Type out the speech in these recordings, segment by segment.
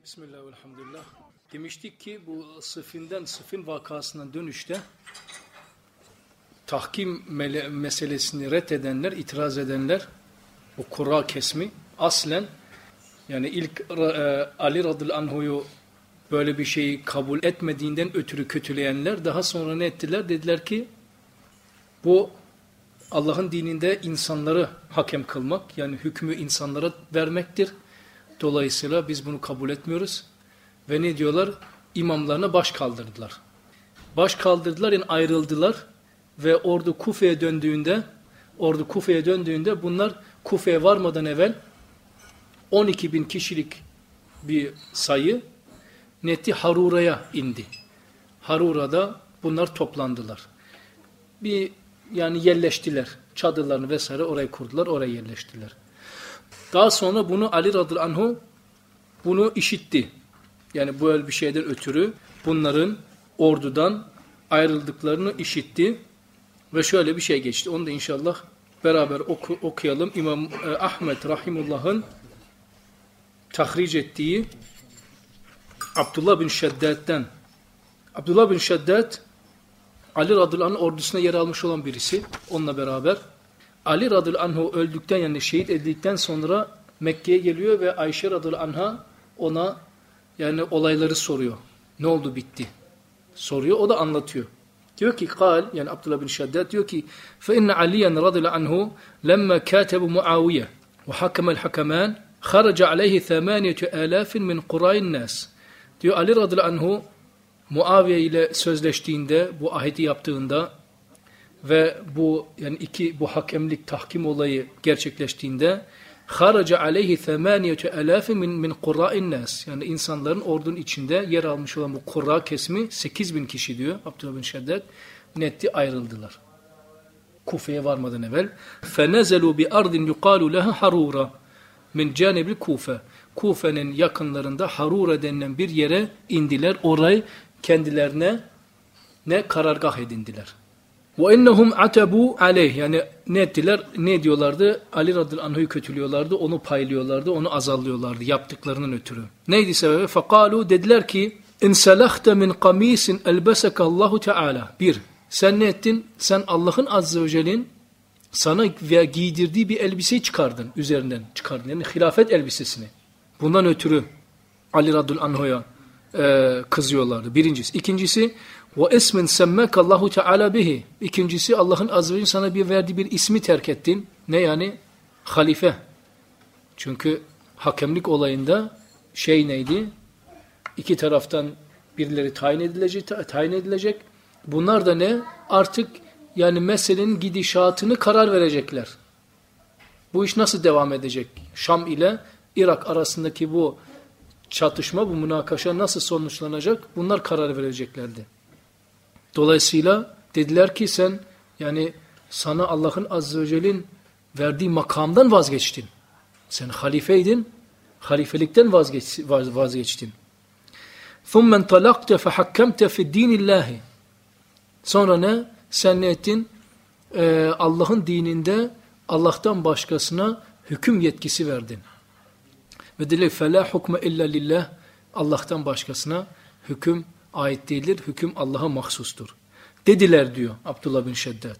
Bismillah ve elhamdülillah. Demiştik ki bu Sıfin vakasından dönüşte tahkim meselesini reddedenler, itiraz edenler, o Kur'a kesmi aslen yani ilk Ali radıyallahu anhu'yu böyle bir şeyi kabul etmediğinden ötürü kötüleyenler daha sonra ne ettiler? Dediler ki bu Allah'ın dininde insanları hakem kılmak, yani hükmü insanlara vermektir. Dolayısıyla biz bunu kabul etmiyoruz. Ve ne diyorlar? İmamlarına baş kaldırdılar. Baş kaldırdılar, yani ayrıldılar. Ve ordu Kufe'ye döndüğünde bunlar Kufe'ye varmadan evvel 12.000 kişilik bir sayı netti Harura'ya indi. Harura'da bunlar toplandılar. Yani yerleştiler. Çadırlarını vesaire oraya kurdular, oraya yerleştiler. Daha sonra bunu Ali radıyallahu anhu bunu işitti. Yani böyle bir şeyden ötürü bunların ordudan ayrıldıklarını işitti ve şöyle bir şey geçti. Onu da inşallah beraber okuyalım. İmam Ahmed rahimullah'ın tahric ettiği Abdullah bin Şeddad'den. Abdullah bin Şeddad Ali radıyallahu anh ordusuna yer almış olan birisi. Onunla beraber Ali radıyallahu anh öldükten, yani şehit edildikten sonra Mekke'ye geliyor ve Ayşe radıyallahu anh'a ona yani olayları soruyor. Ne oldu bitti? Soruyor, o da anlatıyor. Diyor ki yani Abdullah bin Şeddad diyor ki فَاِنَّ عَلِيًا رَضِلَ عَنْهُ لَمَّا كَاتَبُ مُعَاوِيَ وَحَكَمَ الْحَكَمَانِ خَرَجَ عَلَيْهِ 8,000 مِنْ قُرَيْ النَّاسِ diyor Ali radıyallahu anhu Muaviye ile sözleştiğinde, bu ahdi yaptığında ve bu yani bu hakemlik tahkim olayı gerçekleştiğinde kharaca aleyhi 8,000 min qurra'in nas, yani insanların ordunun içinde yer almış olan bu kurra kesimi 8.000 kişi diyor Abdullah bin Şeddad, netti ayrıldılar. Kufe'ye varmadan evvel fenezelu bi ardin yuqalu laha Harura min canibil Kufe, Kufe'nin yakınlarında Harura denilen bir yere indiler, orayı kendilerine karargah edindiler. وَاِنَّهُمْ عَتَبُوا عَلَيْهِ, yani ne ettiler? Ne diyorlardı? Ali radıyallahu anh'ı kötülüyorlardı, onu paylıyorlardı, onu azarlıyorlardı yaptıklarının ötürü. Neydi sebebi? فَقَالُوا, dediler ki اِنْسَلَخْتَ مِنْ قَمِيسٍ اَلْبَسَكَ اللّٰهُ تَعَالَى. Sen ne ettin? Sen Allah'ın azze ve celle'nin sana giydirdiği bir elbiseyi çıkardın, üzerinden çıkardın. Yani hilafet elbisesini. Bundan ötürü Ali radıyallahu anh'a kızıyorlardı. Birincisi. İkincisi وَاِسْمٍ سَمَّكَ اللّٰهُ تَعَالَى بِهِ. İkincisi Allah'ın azze ve celle sana verdiği bir ismi terk ettin. Ne yani? Halife. Çünkü hakemlik olayında neydi? İki taraftan birileri tayin edilecek. Bunlar da ne? Artık yani meselenin gidişatını karar verecekler. Bu iş nasıl devam edecek? Şam ile Irak arasındaki bu çatışma, bu münakaşa nasıl sonuçlanacak? Bunlar karar vereceklerdi. Dolayısıyla dediler ki sen yani sana Allah'ın azze ve celle'nin verdiği makamdan vazgeçtin. Sen halifeydin, halifelikten vazgeçtin. ثُمَّ انْطَلَقْتَ فَحَكَّمْتَ فِي الدِّينِ اللّٰهِ. Sonra ne? Sen ne ettin? Allah'ın dininde Allah'tan başkasına hüküm yetkisi verdin. Ve dediler فَلَا حُكْمَ اِلَّا لِلّٰهِ. Allah'tan başkasına hüküm ait değildir. Hüküm Allah'a mahsustur. Dediler diyor Abdullah bin Şeddad.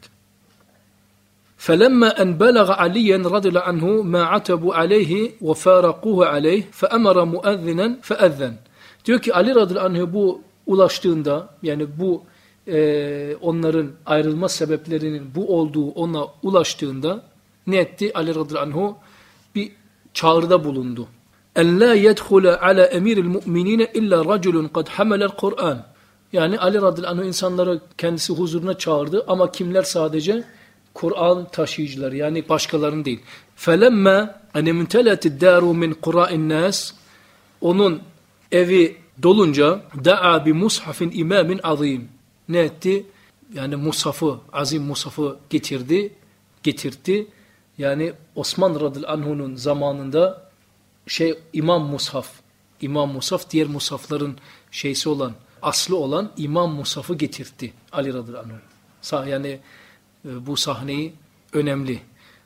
فَلَمَّا اَنْ بَلَغَ عَلِيًّا رَضِلَ عَنْهُ مَا عَتَبُوا عَلَيْهِ وَفَارَقُوهُ عَلَيْهِ فَأَمَرَ مُؤَذِّنًا فَأَذَّنْ. Diyor ki Ali radıyallahu anh'a bu ulaştığında, yani bu onların ayrılma sebeplerinin bu olduğu ona ulaştığında ne etti? Ali radıyallahu anh'a bir çağrıda bulundu. En la yedhule ala emiril mu'minine illa raculun kad hamelel Kur'an. Yani Ali radıyallahu anh insanları kendisi huzuruna çağırdı ama kimler sadece? Kur'an taşıyıcıları, yani başkalarının değil. Felemma ene munteletid daru min qura'in nas. Onun evi dolunca da'a bi mushafin imamin azim. Ne etti? Yani mushafı, azim mushafı getirtti. Yani Osman radıyallahu anh'un zamanında İmam Mushaf diğer mushafların aslı olan İmam Mushaf'ı getirtti Ali radıyallahu anh. Yani bu sahneyi önemli.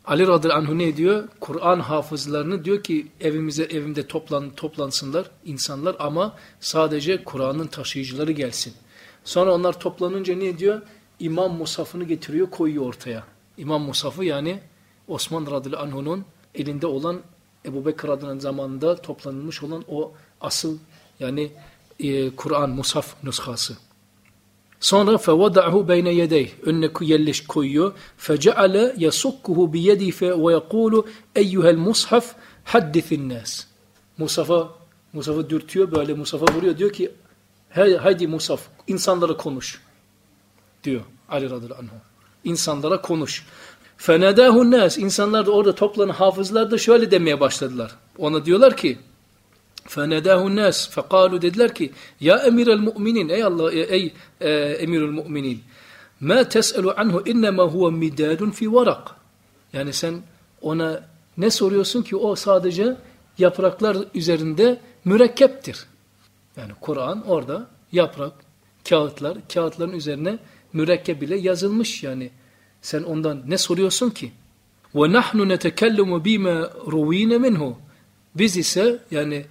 Ali radıyallahu anh ne diyor? Kur'an hafızlarını diyor ki evimde toplansınlar insanlar ama sadece Kur'an'ın taşıyıcıları gelsin. Sonra onlar toplanınca ne diyor? İmam Musaf'ını getiriyor, koyuyor ortaya. İmam Musaf'ı yani Osman radıyallahu anh'un elinde olan Ebu Bekir radıyallahu zamanında toplanılmış olan o asıl yani Kur'an Musaf nüshası. Sonra فَوَضَعْهُ بَيْنَ يَدَيْهِ önüne koyuyor. فَجَعَلَ يَسُكُّهُ بِيَدِهِ وَيَقُولُ اَيُّهَا الْمُصْحَفِ حَدِّثِ النَّاسِ Musaf'ı dürtüyor, böyle Musaf'a vuruyor. Diyor ki, haydi Musaf, insanlara konuş. Diyor Ali radıyallahu anh. İnsanlara konuş. فَنَدَاهُ النَّاسِ İnsanlar da orada toplanan hafızlar da şöyle demeye başladılar. Ona diyorlar ki, فَنَدَاهُ النَّاسِ فَقَالُوا dediler ki, ya emirel mu'minin, ey Allah, ey emirel mu'minin, مَا تَسْأَلُ عَنْهُ اِنَّمَا هُوَ مِدَادٌ فِي وَرَقٍ yani sen ona ne soruyorsun ki o sadece yapraklar üzerinde mürekkeptir. Yani Kur'an orada yaprak, kağıtların üzerine mürekkep ile yazılmış yani. Sen ondan ne soruyorsun ki? وَنَحْنُ نَتَكَلُّمُ بِمَا رُوِينَ مِنْهُ biz ise yani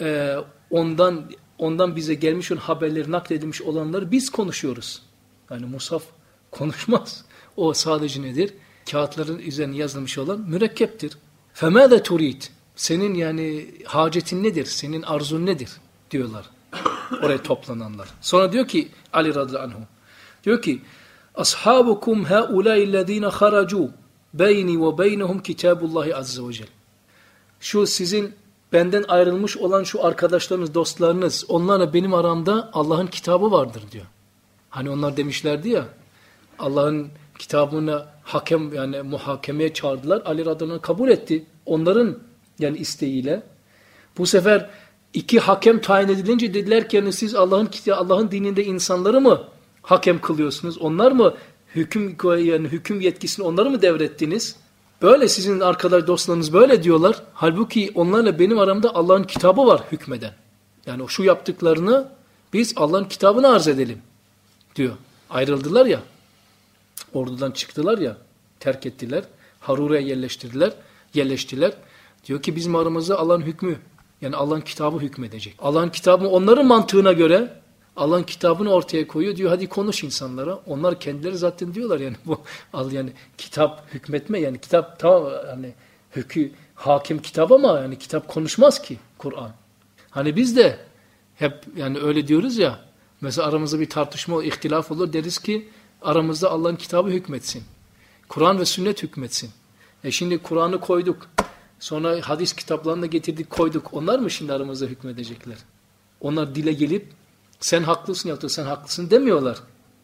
ondan bize gelmiş olan haberleri nakledilmiş olanları biz konuşuyoruz. Yani Musaf konuşmaz. O sadece nedir? Kağıtların üzerine yazılmış olan mürekkeptir. فَمَاذَا تُرِيدُ senin yani hacetin nedir? Senin arzun nedir? Diyorlar. Oraya toplananlar. Sonra diyor ki Ali radıyallahu anh diyor ki أَصْحَابُكُمْ هَؤُلَاءِ الَّذ۪ينَ خَرَجُوا بَيْنِي وَبَيْنَهُمْ كِتَابُ اللّٰهِ عَزَّ وَجَلَ şu sizin benden ayrılmış olan şu arkadaşlarınız, dostlarınız, onlarla benim aramda Allah'ın kitabı vardır diyor. Hani onlar demişlerdi ya, Allah'ın kitabına hakem yani muhakemeye çağırdılar. Ali radıyallahu anh kabul etti. Onların yani isteğiyle. Bu sefer iki hakem tayin edilince dediler ki yani siz Allah'ın dininde insanları mı hakem kılıyorsunuz? Onlar mı hüküm yetkisini onları mı devrettiniz? Böyle sizin arkadaş dostlarınız böyle diyorlar. Halbuki onlarla benim aramda Allah'ın kitabı var hükmeden. Yani şu yaptıklarını biz Allah'ın kitabını arz edelim diyor. Ayrıldılar ya. Ordudan çıktılar ya. Terk ettiler. Harura'ya yerleştiler. Diyor ki bizim aramızda Allah'ın hükmü. Yani Allah'ın kitabı hükmedecek. Allah'ın kitabı onların mantığına göre Allah'ın kitabını ortaya koyuyor. Diyor hadi konuş insanlara. Onlar kendileri zaten diyorlar yani bu yani kitap hükmetme yani kitap tamam yani hakim kitap ama yani kitap konuşmaz ki Kur'an. Hani biz de hep yani öyle diyoruz ya. Mesela aramızda bir tartışma, ihtilaf olur deriz ki aramızda Allah'ın kitabı hükmetsin. Kur'an ve sünnet hükmetsin. Şimdi Kur'an'ı koyduk. Sonra hadis kitaplarını da getirdik koyduk. Onlar mı şimdi aramızda hükmedecekler? Onlar dile gelip sen haklısın ya da sen haklısın demiyorlar.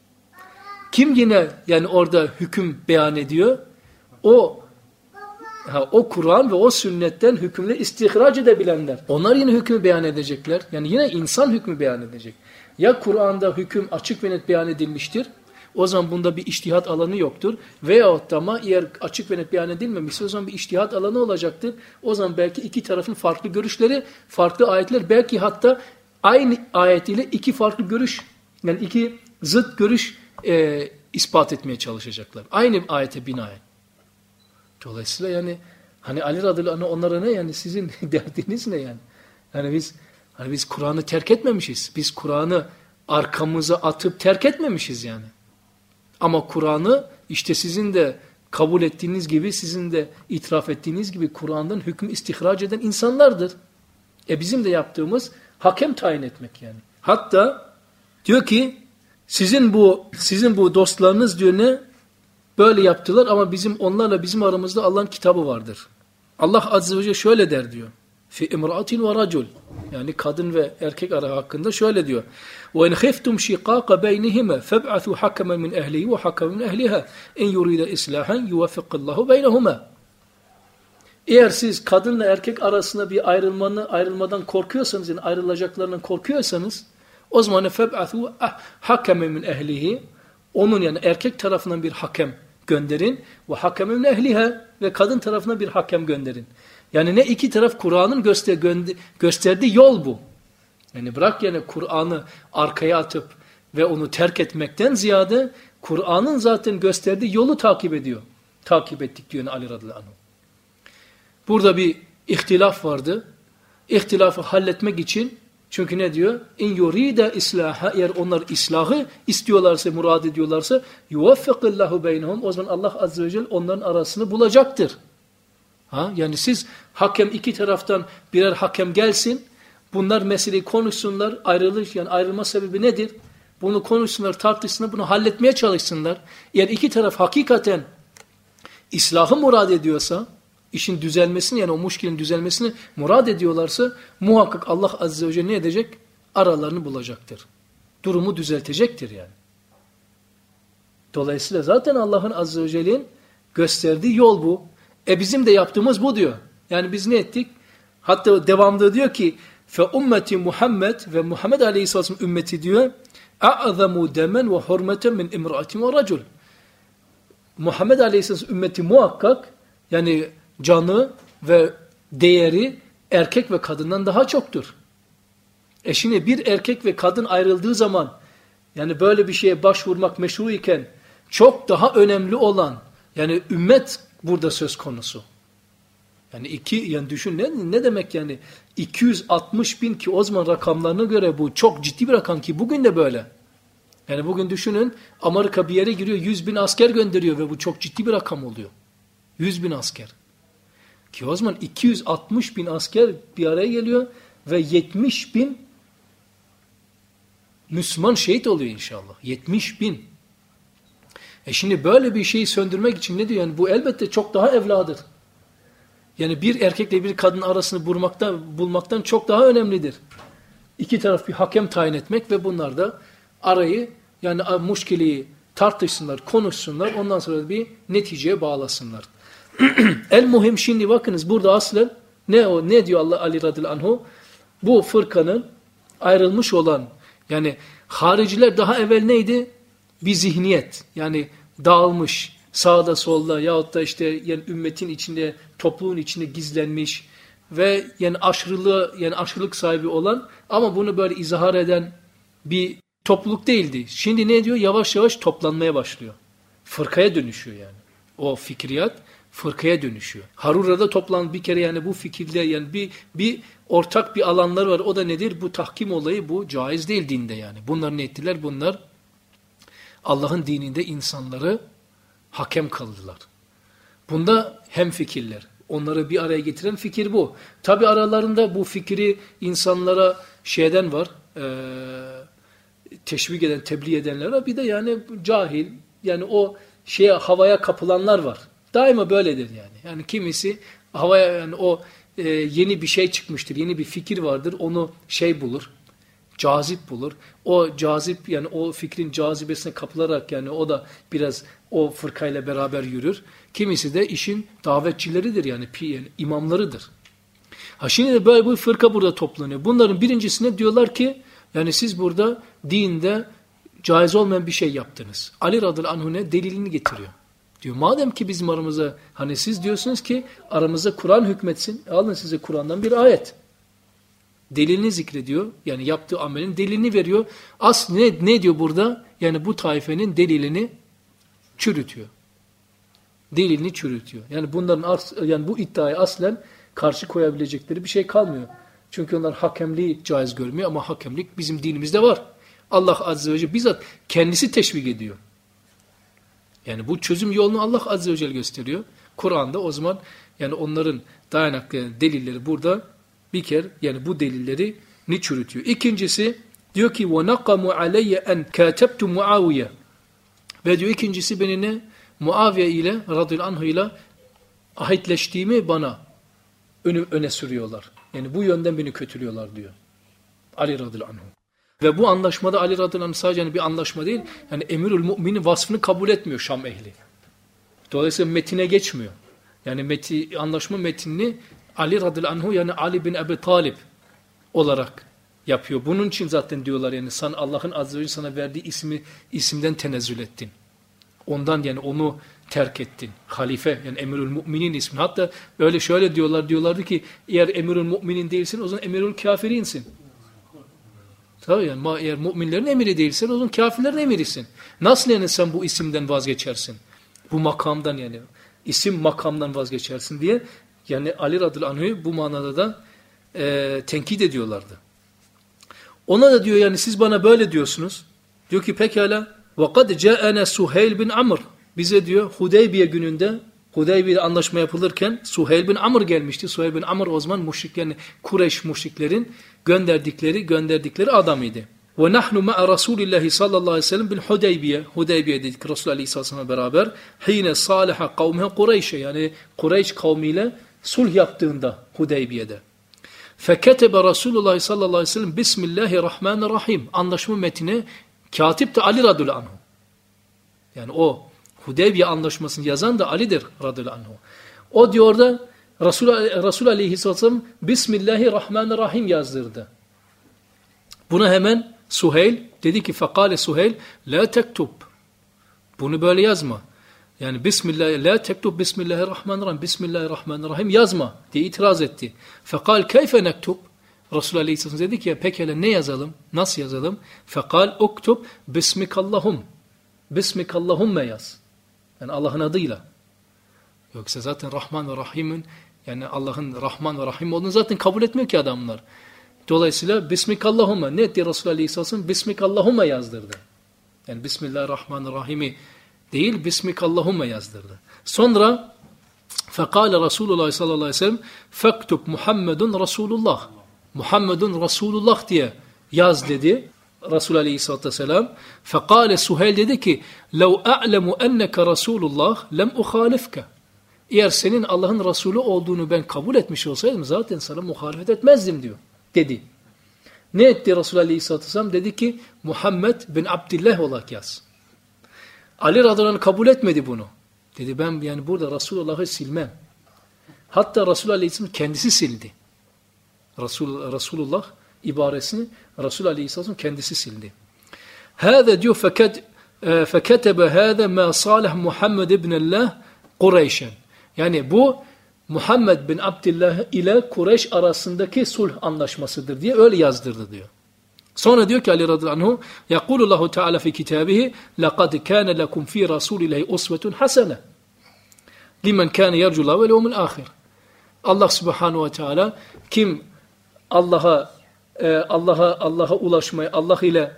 Kim yine yani orada hüküm beyan ediyor? O Kur'an ve o sünnetten hükümle istihraç edebilenler. Onlar yine hükmü beyan edecekler. Yani yine insan hükmü beyan edecek. Ya Kur'an'da hüküm açık ve net beyan edilmiştir. O zaman bunda bir içtihat alanı yoktur. Veyahut da ama eğer açık ve net beyan edilmemişse o zaman bir içtihat alanı olacaktır. O zaman belki iki tarafın farklı görüşleri, farklı ayetler, belki hatta aynı ayet ile iki farklı görüş, yani iki zıt görüş ispat etmeye çalışacaklar. Aynı ayete binaen. Dolayısıyla yani hani Ali radıyallahu anh onlara ne yani sizin derdiniz ne yani? Yani biz Kur'an'ı terk etmemişiz. Biz Kur'an'ı arkamıza atıp terk etmemişiz yani. Ama Kur'an'ı işte sizin de kabul ettiğiniz gibi, sizin de itiraf ettiğiniz gibi Kur'an'dan hüküm istihraç eden insanlardır. Bizim de yaptığımız hakem tayin etmek yani. Hatta diyor ki sizin bu dostlarınız diyor ne? Böyle yaptılar ama onlarla bizim aramızda Allah'ın kitabı vardır. Allah azze ve celle şöyle der diyor. Fi imra'atin ve racul. Yani kadın ve erkek ara hakkında şöyle diyor. Ve in khiftum shiqaqa beynihima feb'athu hakaman min ehlihi ve hakaman min ehliha in yurida islahan yuwaffiqullahu beynehuma. Eğer siz kadınla erkek arasında bir ayrılmadan korkuyorsanız, yani ayrılacaklarından korkuyorsanız, o zaman feb'athu hakaman min ehlihi, onun yani erkek tarafından bir hakem gönderin ve hakamen min ehliha, ve kadın tarafına bir hakem gönderin. Yani ne iki taraf Kur'an'ın gösterdiği yol bu. Yani bırak yani Kur'an'ı arkaya atıp ve onu terk etmekten ziyade Kur'an'ın zaten gösterdiği yolu takip ediyor. takip ettik diyor Ali radıyallahu anh. Burada bir ihtilaf vardı. İhtilafı halletmek için, çünkü ne diyor? İn yurida islaha, eğer onlar islahı istiyorlarsa, murad ediyorlarsa yuvaffiqillahu beynehum, o zaman Allah azze ve celle onların arasını bulacaktır. Yani siz hakem, iki taraftan birer hakem gelsin, bunlar meseleyi konuşsunlar, ayrılma sebebi nedir? Bunu konuşsunlar, tartışsınlar, bunu halletmeye çalışsınlar. Eğer iki taraf hakikaten islahı murad ediyorsa, işin düzelmesini, yani o muşkilin düzelmesini murad ediyorlarsa, muhakkak Allah azze ve celle ne edecek? Aralarını bulacaktır. Durumu düzeltecektir yani. Dolayısıyla zaten Allah'ın azze ve celle'nin gösterdiği yol bu. Bizim de yaptığımız bu diyor. Yani biz ne ettik? Hatta devamında diyor ki فَاُمَّتِ Muhammed ve Muhammed Aleyhisselam ümmeti diyor اَعْظَمُ دَمًا وَحُرْمَةً مِنْ اِمْرَأَةٍ وَرَجُلٍ. Muhammed Aleyhisselam ümmeti muhakkak, yani canı ve değeri erkek ve kadından daha çoktur. Şimdi bir erkek ve kadın ayrıldığı zaman, yani böyle bir şeye başvurmak meşru iken, çok daha önemli olan, yani ümmet burada söz konusu. Yani yani düşün ne demek yani 260 bin, ki o zaman rakamlarına göre bu çok ciddi bir rakam, ki bugün de böyle. Yani bugün düşünün, Amerika bir yere giriyor, 100 bin asker gönderiyor ve bu çok ciddi bir rakam oluyor. 100 bin asker. Ki o zaman 260 bin asker bir araya geliyor ve 70 bin Müslüman şehit oluyor inşallah. 70 bin. Şimdi böyle bir şeyi söndürmek için ne diyor? Yani bu elbette çok daha evladır. Yani bir erkekle bir kadın arasını bulmaktan çok daha önemlidir. İki taraf bir hakem tayin etmek ve bunlar da arayı, yani muşkiliyi tartışsınlar, konuşsunlar, ondan sonra bir neticeye bağlasınlar. El muhim, şimdi bakınız burada aslen ne diyor Ali radıyallahu anhu? Bu fırkanın ayrılmış olan, yani hariciler daha evvel neydi? Bir zihniyet, yani dağılmış, sağda solda yahut da işte yani ümmetin içinde, topluluğun içinde gizlenmiş ve yani aşırılık sahibi olan, ama bunu böyle izhar eden bir topluluk değildi. Şimdi ne diyor? Yavaş yavaş toplanmaya başlıyor. Fırkaya dönüşüyor yani. O fikriyat fırkaya dönüşüyor. Harura'da toplan bir kere, yani bu fikirde yani bir ortak bir alanlar var. O da nedir? Bu tahkim olayı, bu caiz değil dinde yani. Bunlar ne ettiler? Bunlar Allah'ın dininde insanları hakem kıldılar. Bunda hemfikirler. Onları bir araya getiren fikir bu. Tabi aralarında bu fikri insanlara şeyden var, teşvik eden, tebliğ edenler var. Bir de yani cahil, yani o havaya kapılanlar var. Daima böyledir yani. Yani kimisi havaya, yani o yeni bir şey çıkmıştır, yeni bir fikir vardır, onu bulur, cazip bulur. O cazip, yani o fikrin cazibesine kapılarak, yani o da biraz o fırkayla beraber yürür. Kimisi de işin davetçileridir, yani imamlarıdır. Şimdi de böyle bu fırka burada toplanıyor. Bunların birincisine diyorlar ki, yani siz burada dinde caiz olmayan bir şey yaptınız. Ali radıyallahu anh'ın delilini getiriyor. Diyor madem ki bizim aramıza, hani siz diyorsunuz ki aramıza Kur'an hükmetsin, alın size Kur'an'dan bir ayet. Delilini zikrediyor. Yani yaptığı amelin delilini veriyor. Ne diyor burada? Yani bu taifenin delilini çürütüyor. Delilini çürütüyor. Yani bunların bu iddiaya aslen karşı koyabilecekleri bir şey kalmıyor. Çünkü onlar hakemliği caiz görmüyor, ama hakemlik bizim dinimizde var. Allah azze ve celle bizzat kendisi teşvik ediyor. Yani bu çözüm yolunu Allah azze ve celle gösteriyor. Kur'an'da o zaman yani onların dayanaklı delilleri burada bir kere, yani bu delilleri ne çürütüyor. İkincisi diyor ki وَنَقَمُ عَلَيَّ اَنْ كَاتَبْتُ مُعَاوِيَ. Ve diyor ikincisi beni ne? Muaviye ile radıyallahu anh ile ahitleştiğimi bana öne sürüyorlar. Yani bu yönden beni kötülüyorlar diyor. Ali radıyallahu anh. Ve bu anlaşmada Ali radıyallahu anh sadece bir anlaşma değil, yani Emirül Mü'minin vasfını kabul etmiyor Şam ehli. Dolayısıyla metine geçmiyor. Yani anlaşma metnini Ali radıyallahu anh, yani Ali bin Ebi Talib olarak yapıyor. Bunun için zaten diyorlar, yani sen Allah'ın azze ve celle sana verdiği isimden tenezzül ettin. Ondan, yani onu terk ettin. Halife, yani Emirül Mü'minin ismi. Hatta öyle şöyle diyorlardı ki eğer Emirül Mü'minin değilsin, o zaman Emirül Kafirinsin. Tabii yani eğer müminlerin emiri değilsen, o zaman kafirlerin emirisin. Nasıl yani sen bu isimden vazgeçersin? Bu makamdan, yani isim makamdan vazgeçersin diye. Yani Ali radıyallahu anh'ı bu manada da tenkit ediyorlardı. Ona da diyor yani siz bana böyle diyorsunuz. Diyor ki pekala وَقَدْ جَاءَنَا Suheyl bin Amr. Bize diyor Hudeybiye gününde Hudeybiye anlaşma yapılırken Suheyl bin Amr gelmişti. Suheyl bin Amr o zaman müşriklerin, Kureyş müşriklerin gönderdikleri adamıydı. وَنَحْنُ مَعَ رَسُولِ اللّٰهِ sallallahu aleyhi ve sellem بِالْحُدَيْبِيَ. Hudeybiye dedik Resulullah aleyhisselam'la beraber. Hine salaha kavmihe Kureyş'e yani Kureyş kavmiyle sulh yaptığında Hudeybiye'de. Feketebe Resulullah sallallahu aleyhi ve sellem Bismillahirrahmanirrahim. Anlaşma metni katip de Ali radıyallahu anh. Yani o Hudeybiye anlaşmasını yazan da Ali'dir radıyallahu anh. O diyor da Resul aleyhisselam Bismillahirrahmanirrahim yazdırdı. Buna hemen Suheyl dedi ki fekale Suheyl la tektub. Bunu böyle yazma. Yani la tektub Bismillahirrahmanirrahim. Bismillahirrahmanirrahim yazma diye itiraz etti. Fekal keyfe nektub? Resulullah Aleyhisselam dedi ki pekala ne yazalım? Nasıl yazalım? Fekal uktub Bismikallahum. Bismikallahumme yaz. Yani Allah'ın adıyla. Yoksa zaten Rahman ve Rahim'in yani Allah'ın Rahman ve Rahim olduğunu zaten kabul etmiyor ki adamlar. Dolayısıyla Bismikallahumme ne etti Resulullah Aleyhisselam? Bismikallahumme yazdırdı. Yani Bismillahirrahmanirrahim'i değil Bismikallahumme yazdırdı. Sonra fekale Resulullah sallallahu aleyhi ve sellem fektub Muhammedun Resulullah. Muhammedun Resulullah diye yaz dedi Resulullah aleyhissalatü vesselam. Fekale Suheyl dedi ki lev a'lemu enneke Resulullah lem uhalifke. Eğer senin Allah'ın Resulü olduğunu ben kabul etmiş olsaydım zaten sana muhalefet etmezdim diyor. Dedi. Ne etti Resulullah aleyhissalatü vesselam? Dedi ki Muhammed bin Abdillah olarak yaz. Ali radıyallahu anh kabul etmedi bunu. Dedi ben yani burada Resulullah'ı silmem. Hatta Resulullah aleyhisselam kendisi sildi. Resulullah ibaresini Resulullah aleyhisselam kendisi sildi. Hâze diyor feketebe hâze mâ salih Muhammed ibn Allah Kureyş'en. Yani bu Muhammed bin Abdillah ile Kureyş arasındaki sulh anlaşmasıdır diye öyle yazdırdı diyor. Sonra diyor ki Ali radıyallahu anh Yakulullahu Teala fi kitabihi لَقَدْ كَانَ لَكُمْ ف۪ي رَسُولِ اللّٰهِ اُسْوَةٌ حَسَنَةٌ لِمَنْ كَانَ يَرْجُ اللّٰهِ وَالْيَوْمِ الْآخِرِ. Allah subhanahu ve teala kim Allah'a ulaşmayı, Allah ile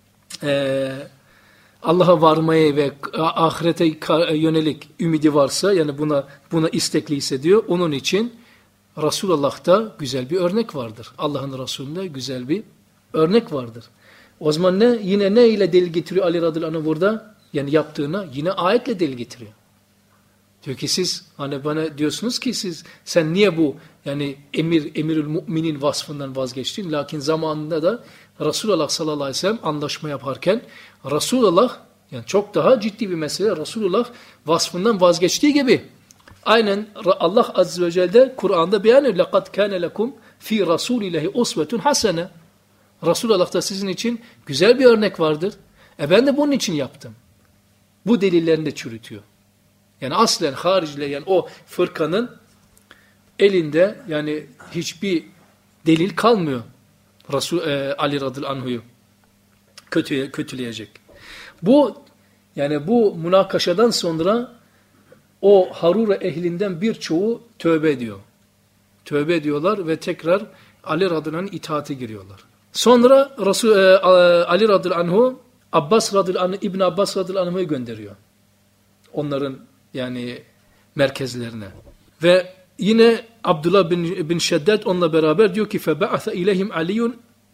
Allah'a varmaya ve ahirete yönelik ümidi varsa yani buna istekliyse diyor onun için Resulullah'ta güzel bir örnek vardır. Allah'ın Resulü'nde güzel bir örnek vardır. O zaman yine ne ile delil getiriyor Ali radıyallahu anh burada? Yani yaptığına yine ayetle delil getiriyor. Diyor ki siz hani bana diyorsunuz ki sen niye bu yani emirül müminin vasfından vazgeçtin? Lakin zamanında da Resulullah sallallahu aleyhi ve sellem anlaşma yaparken Resulullah yani çok daha ciddi bir mesele Resulullah vasfından vazgeçtiği gibi aynen Allah azze ve celle Kur'an'da beyan ediyor. لَقَدْ كَانَ لَكُمْ ف۪ي رَسُولِ اللّٰهِ اُسْوَةٌ حَسَنَةٌ. Resulullah'ta sizin için güzel bir örnek vardır. Ben de bunun için yaptım. Bu delillerini de çürütüyor. Yani aslen hariciler yani o fırkanın elinde yani hiçbir delil kalmıyor. Ali radıyallahu anh'u kötüleyecek. Bu münakaşadan sonra o Harura ehlinden birçoğu tövbe ediyor. Tövbe ediyorlar ve tekrar Ali radıyallahu anh'ın itaate giriyorlar. Sonra Ali radıyallahu anh'u Abbas radıyallahu anh, İbn Abbas radıyallahu anh'ı gönderiyor. Onların yani merkezlerine. Ve yine Abdullah bin Şeddet onunla beraber diyor ki فَبَعَثَ اِلَيْهِمْ عَلِيٌّ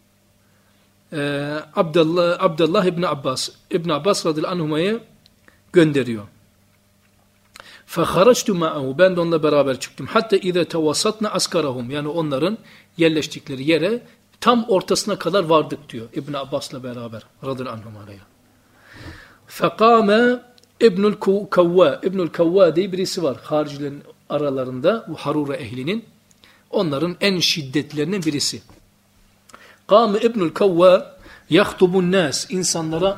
Abdullah ibn Abbas. İbn Abbas radıyallahu anh'ı gönderiyor. فَخَرَجْتُ مَعَهُ. Ben de onunla beraber çıktım. Hatta اِذَا تَوَسَطْنَا أَسْكَرَهُمْ. Yani onların yerleştikleri yere tam ortasına kadar vardık diyor İbn Abbas'la beraber radıyallahu anh'ı. فَقَامَ İbnül Kavva. İbnül Kavva diye birisi var haricilerin aralarında bu Harura ehlinin. Onların en şiddetlerinden birisi. Kâme İbnül Kavva yahtubun nas. İnsanlara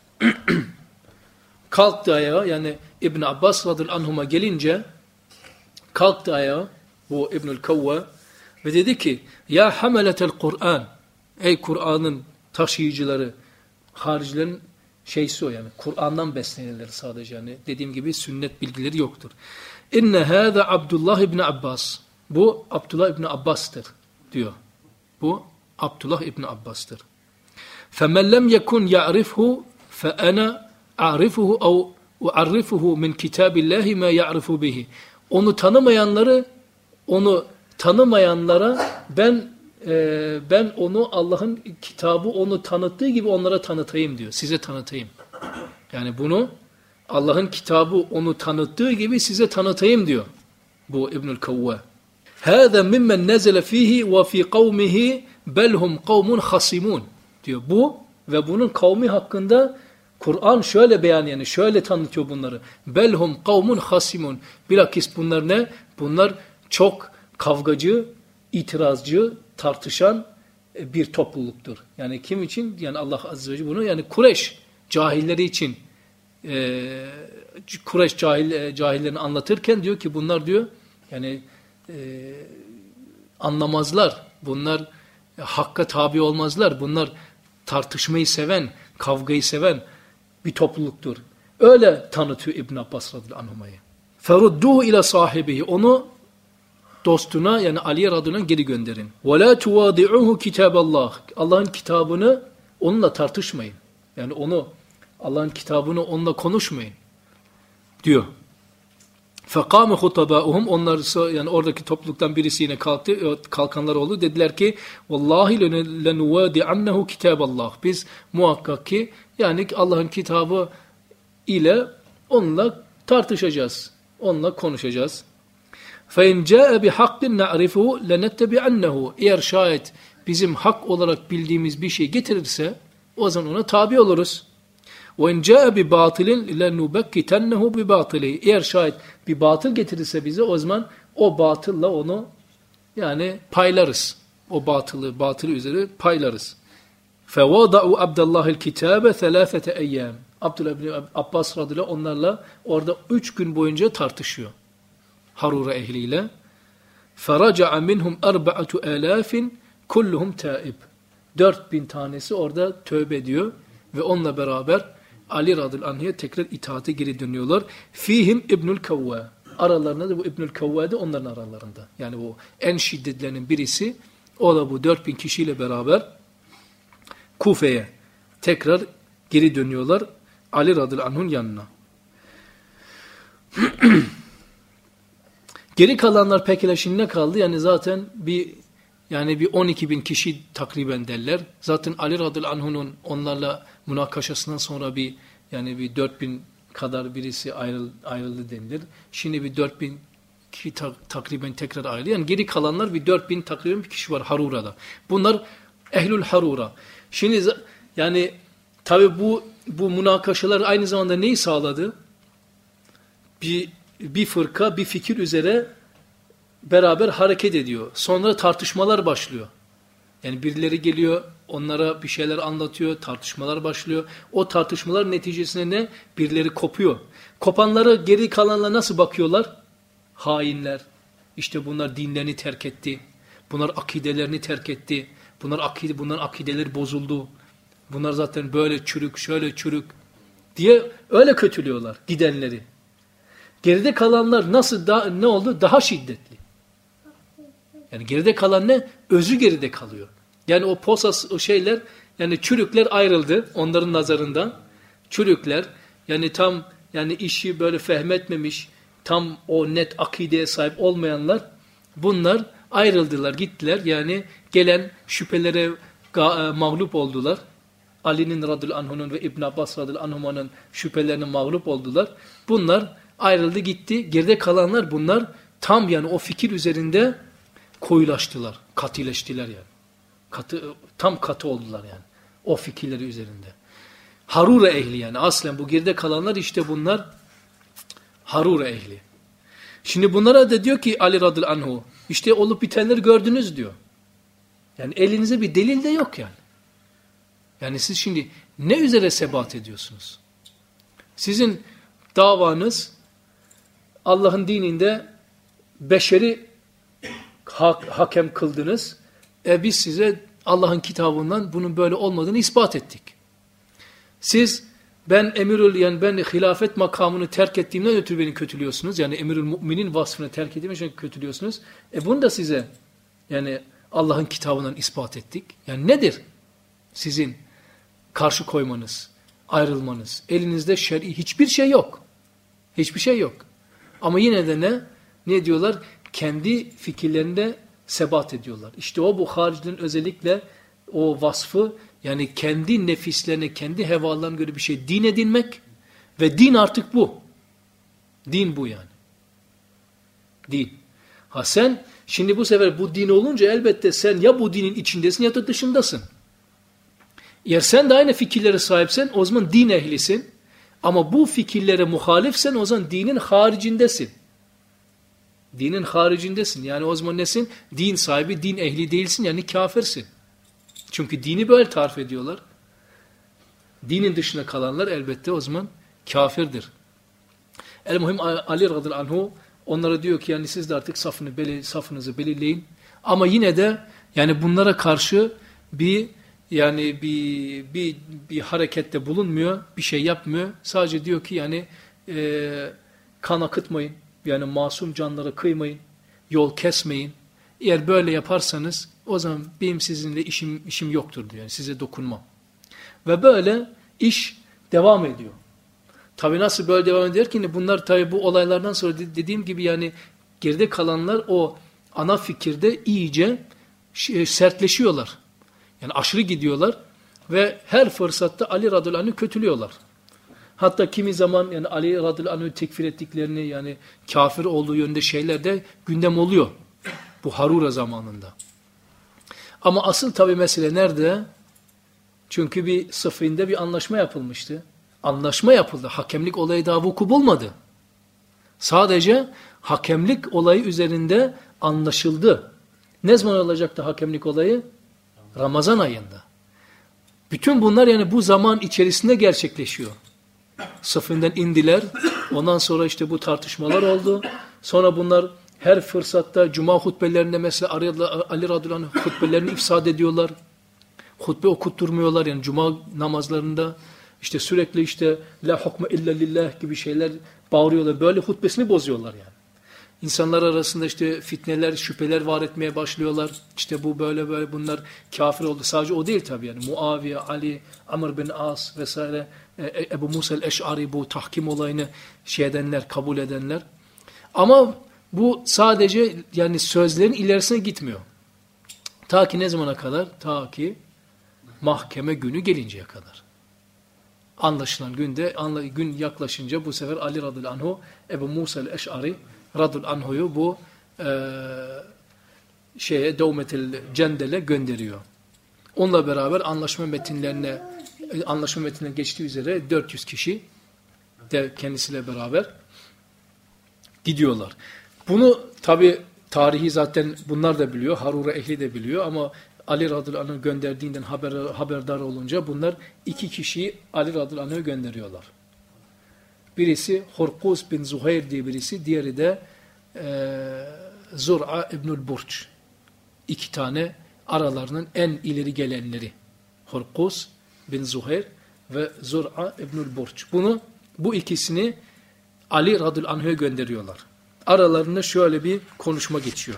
kalktı ayağa yani İbn Abbas radıyallahu anhuma gelince kalktı ayağa bu İbnül Kavva ve dedi ki ya hameletel Kur'an ey Kur'an'ın taşıyıcıları haricilerin şeysi o yani. Kur'an'dan beslenirler sadece yani. Dediğim gibi sünnet bilgileri yoktur. İnne hâze Abdullah ibn Abbas. Bu Abdullah ibn Abbas'tır diyor. Bu Abdullah ibn Abbas'tır. فَمَنْ لَمْ يَكُنْ يَعْرِفْهُ فَأَنَا أَعْرِفُهُ اَوْ وَعَرِّفُهُ مِنْ كِتَابِ اللّٰهِ مَا يَعْرِفُ بِهِ. Onu tanımayanlara ben onu Allah'ın kitabı onu tanıttığı gibi onlara tanıtayım diyor. Size tanıtayım. Yani bunu Allah'ın kitabı onu tanıttığı gibi size tanıtayım diyor. Bu İbnül Kavva. هَذَا مِمَّنْ نَزَلَ ف۪يهِ وَف۪ي قَوْمِهِ بَلْ هُمْ قَوْمٌ خَصِمُونَ diyor. Bu ve bunun kavmi hakkında Kur'an şöyle beyan yani şöyle tanıtıyor bunları. Belhum kavmun hasimun. Bilakis bunlar ne? Bunlar çok kavgacı, itirazcı, tartışan bir topluluktur. Yani kim için? Yani Allah Azze ve Celle bunu yani Kureyş cahilleri için Kureyş cahillerini anlatırken diyor ki bunlar diyor yani anlamazlar. Bunlar hakka tabi olmazlar. Bunlar tartışmayı seven, kavgayı seven bir topluluktur. Öyle tanıtıyor İbn Abbas radıyallahu anh'ı. Ferudduhu ila sahibihi. Onu dostuna yani Ali'ye radıyallahu anh geri gönderin. Ve la tuvadi'uhu kitaballah. Allah'ın kitabını onunla tartışmayın. Yani Allah'ın kitabını onunla konuşmayın diyor. Fekâme hutabâuhum. Onlar yani oradaki topluluktan birisi yine kalkanlar oldu. Dediler ki vallahi lenuvâdi'annehu kitaballah. Biz muhakkak ki yani Allah'ın kitabı ile onunla tartışacağız. Onunla konuşacağız. فَاِنْ جَاءَ بِحَقٍ نَعْرِفُهُ لَنَتَّبِعَنَّهُ. Eğer şayet bizim hak olarak bildiğimiz bir şey getirirse o zaman ona tabi oluruz. وَاِنْ جَاءَ بِبَاطِلٍ لَنُبَكِّتَنَّهُ بِبَاطِلِهِ. Eğer şayet bir batıl getirirse bize o zaman o batılla onu yani paylarız. O batılı üzere paylarız. فَوَضَعُوا عَبْدَ اللّٰهِ الْكِتَابَ ثَلَاثَةَ اَيَّامٍ. Abdullah bin Abbas radıyallahu onlarla orada 3 gün boyunca tartışıyor. Harura ehliyle. فَرَجَعَ مِنْهُمْ 4,000 كُلُّهُمْ تَائِبٍ. 4,000 tanesi orada tövbe ediyor ve onunla beraber Ali radıyallahu anh'a tekrar itaate geri dönüyorlar. Fihim İbnül Kavva. Aralarında da bu İbnül Kavva da onların aralarında. Yani bu en şiddetlerinin birisi. O da bu 4,000 kişiyle beraber Kufe'ye tekrar geri dönüyorlar Ali radıyallahu anh'ın yanına. Geri kalanlar pekala şimdi ne kaldı? Yani zaten bir 12.000 kişi takriben derler. Zaten Ali radıyallahu anh'ın onlarla münakaşasından sonra bir 4.000 kadar birisi ayrıldı denilir. Şimdi bir 4.000 kişi takriben tekrar ayrıldı. Yani geri kalanlar bir 4.000 takriben bir kişi var Harura'da. Bunlar Ehlül Harura. Şimdi yani tabi bu münakaşalar aynı zamanda neyi sağladı? Bir fırka, bir fikir üzere beraber hareket ediyor. Sonra tartışmalar başlıyor. Yani birileri geliyor, onlara bir şeyler anlatıyor, tartışmalar başlıyor. O tartışmalar neticesinde ne? Birileri kopuyor. Kopanları geri kalanlara nasıl bakıyorlar? Hainler. İşte bunlar dinlerini terk etti. Bunlar akidelerini terk etti. Bunların akideleri bozuldu. Bunlar zaten böyle çürük, şöyle çürük diye öyle kötülüyorlar gidenleri. Geride kalanlar ne oldu? Daha şiddetli. Yani geride kalan ne? Özü geride kalıyor. Yani o şeyler yani çürükler ayrıldı onların nazarından. Çürükler yani tam yani işi böyle fehmetmemiş, tam o net akideye sahip olmayanlar bunlar ayrıldılar, gittiler. Yani gelen şüphelere mağlup oldular. Ali'nin radıyallahu anh'ın ve İbn Abbas radıyallahu anh'ın şüphelerine mağlup oldular. Bunlar ayrıldı gitti. Geride kalanlar bunlar tam yani o fikir üzerinde koyulaştılar. Katileştiler yani. Tam katı oldular yani. O fikirleri üzerinde. Harura ehli yani. Aslen bu geride kalanlar işte bunlar Harura ehli. Şimdi bunlara da diyor ki Ali radıyallahu anhu işte olup bitenleri gördünüz diyor. Yani elinizde bir delil de yok yani. Yani siz şimdi ne üzere sebat ediyorsunuz? Sizin davanız Allah'ın dininde beşeri hakem kıldınız. Biz size Allah'ın kitabından bunun böyle olmadığını ispat ettik. Siz ben hilafet makamını terk ettiğimden ötürü beni kötülüyorsunuz. Yani emirül müminin vasfını terk ettiğim için kötülüyorsunuz. Bunu da size yani Allah'ın kitabından ispat ettik. Yani nedir sizin karşı koymanız, ayrılmanız? Elinizde şer'i hiçbir şey yok. Hiçbir şey yok. Ama yine de ne diyorlar? Kendi fikirlerinde sebat ediyorlar. İşte bu haricilerin özellikle o vasfı, yani kendi nefislerine, kendi hevalarına göre bir şey din edinmek ve din artık bu. Din bu yani. Din. Sen şimdi bu sefer bu din olunca elbette sen ya bu dinin içindesin ya da dışındasın. Eğer sen de aynı fikirlere sahipsen o zaman din ehlisin. Ama bu fikirlere muhalifsen o zaman dinin haricindesin. Dinin haricindesin. Yani o zaman nesin? Din sahibi, din ehli değilsin, yani kafirsin. Çünkü dini böyle tarif ediyorlar. Dinin dışına kalanlar elbette o zaman kafirdir. El-Muhim Ali radıyallahu anhu onlara diyor ki yani siz de artık safınızı belirleyin. Ama yine de yani bunlara karşı bir harekette bulunmuyor, bir şey yapmıyor. Sadece diyor ki yani kan akıtmayın, yani masum canlara kıymayın, yol kesmeyin. Eğer böyle yaparsanız o zaman benim sizinle işim yoktur diyor. Yani size dokunmam. Ve böyle iş devam ediyor. Tabi nasıl böyle devam ediyor ki bunlar tabi bu olaylardan sonra dediğim gibi yani geride kalanlar o ana fikirde iyice sertleşiyorlar. Yani aşırı gidiyorlar ve her fırsatta Ali radıyallahu anh'ı kötülüyorlar. Hatta kimi zaman yani Ali radıyallahu anh'ı tekfir ettiklerini, yani kafir olduğu yönde şeyler de gündem oluyor. Bu Harura zamanında. Ama asıl tabi mesele nerede? Çünkü bir Sıffin'de bir anlaşma yapılmıştı. Anlaşma yapıldı. Hakemlik olayı daha vuku bulmadı. Sadece hakemlik olayı üzerinde anlaşıldı. Ne zaman olacaktı hakemlik olayı? Ramazan ayında. Bütün bunlar yani bu zaman içerisinde gerçekleşiyor. Sıffin'den indiler. Ondan sonra işte bu tartışmalar oldu. Sonra bunlar her fırsatta cuma hutbelerinde mesela Ali radıyallahu anh hutbelerini ifsad ediyorlar. Hutbe okutturmuyorlar yani cuma namazlarında. İşte sürekli işte la hukme illa lillah gibi şeyler bağırıyorlar. Böyle hutbesini bozuyorlar yani. İnsanlar arasında işte fitneler, şüpheler var etmeye başlıyorlar. İşte bu böyle bunlar kafir oldu. Sadece o değil tabii yani. Muaviye, Ali, Amr bin As vesaire, Ebu Musa el-Eş'ari bu tahkim olayını edenler, kabul edenler. Ama bu sadece yani sözlerin ilerisine gitmiyor. Ta ki ne zamana kadar? Ta ki mahkeme günü gelinceye kadar. Anlaşılan gün yaklaşınca bu sefer Ali radıyallahu anhu Ebu Musa el-Eş'ari radıyallahu anhu'yu bu Devmetel Cendel'e gönderiyor. Onunla beraber anlaşma metinlerine geçtiği üzere 400 kişi de kendisiyle beraber gidiyorlar. Bunu tabi tarihi zaten bunlar da biliyor, Harura ehli de biliyor ama Ali radıyallahu anh'ı gönderdiğinden haberdar olunca bunlar 2 kişiyi Ali radıyallahu anh'a gönderiyorlar. Birisi Hurkuz bin Zuhayr diye birisi, diğeri de Zur'a İbnül Burç. 2 tane aralarının en ileri gelenleri. Hurkuz bin Zuhayr ve Zur'a İbnül Burç. Bu ikisini Ali radıyallahu anh'a gönderiyorlar. Aralarında şöyle bir konuşma geçiyor.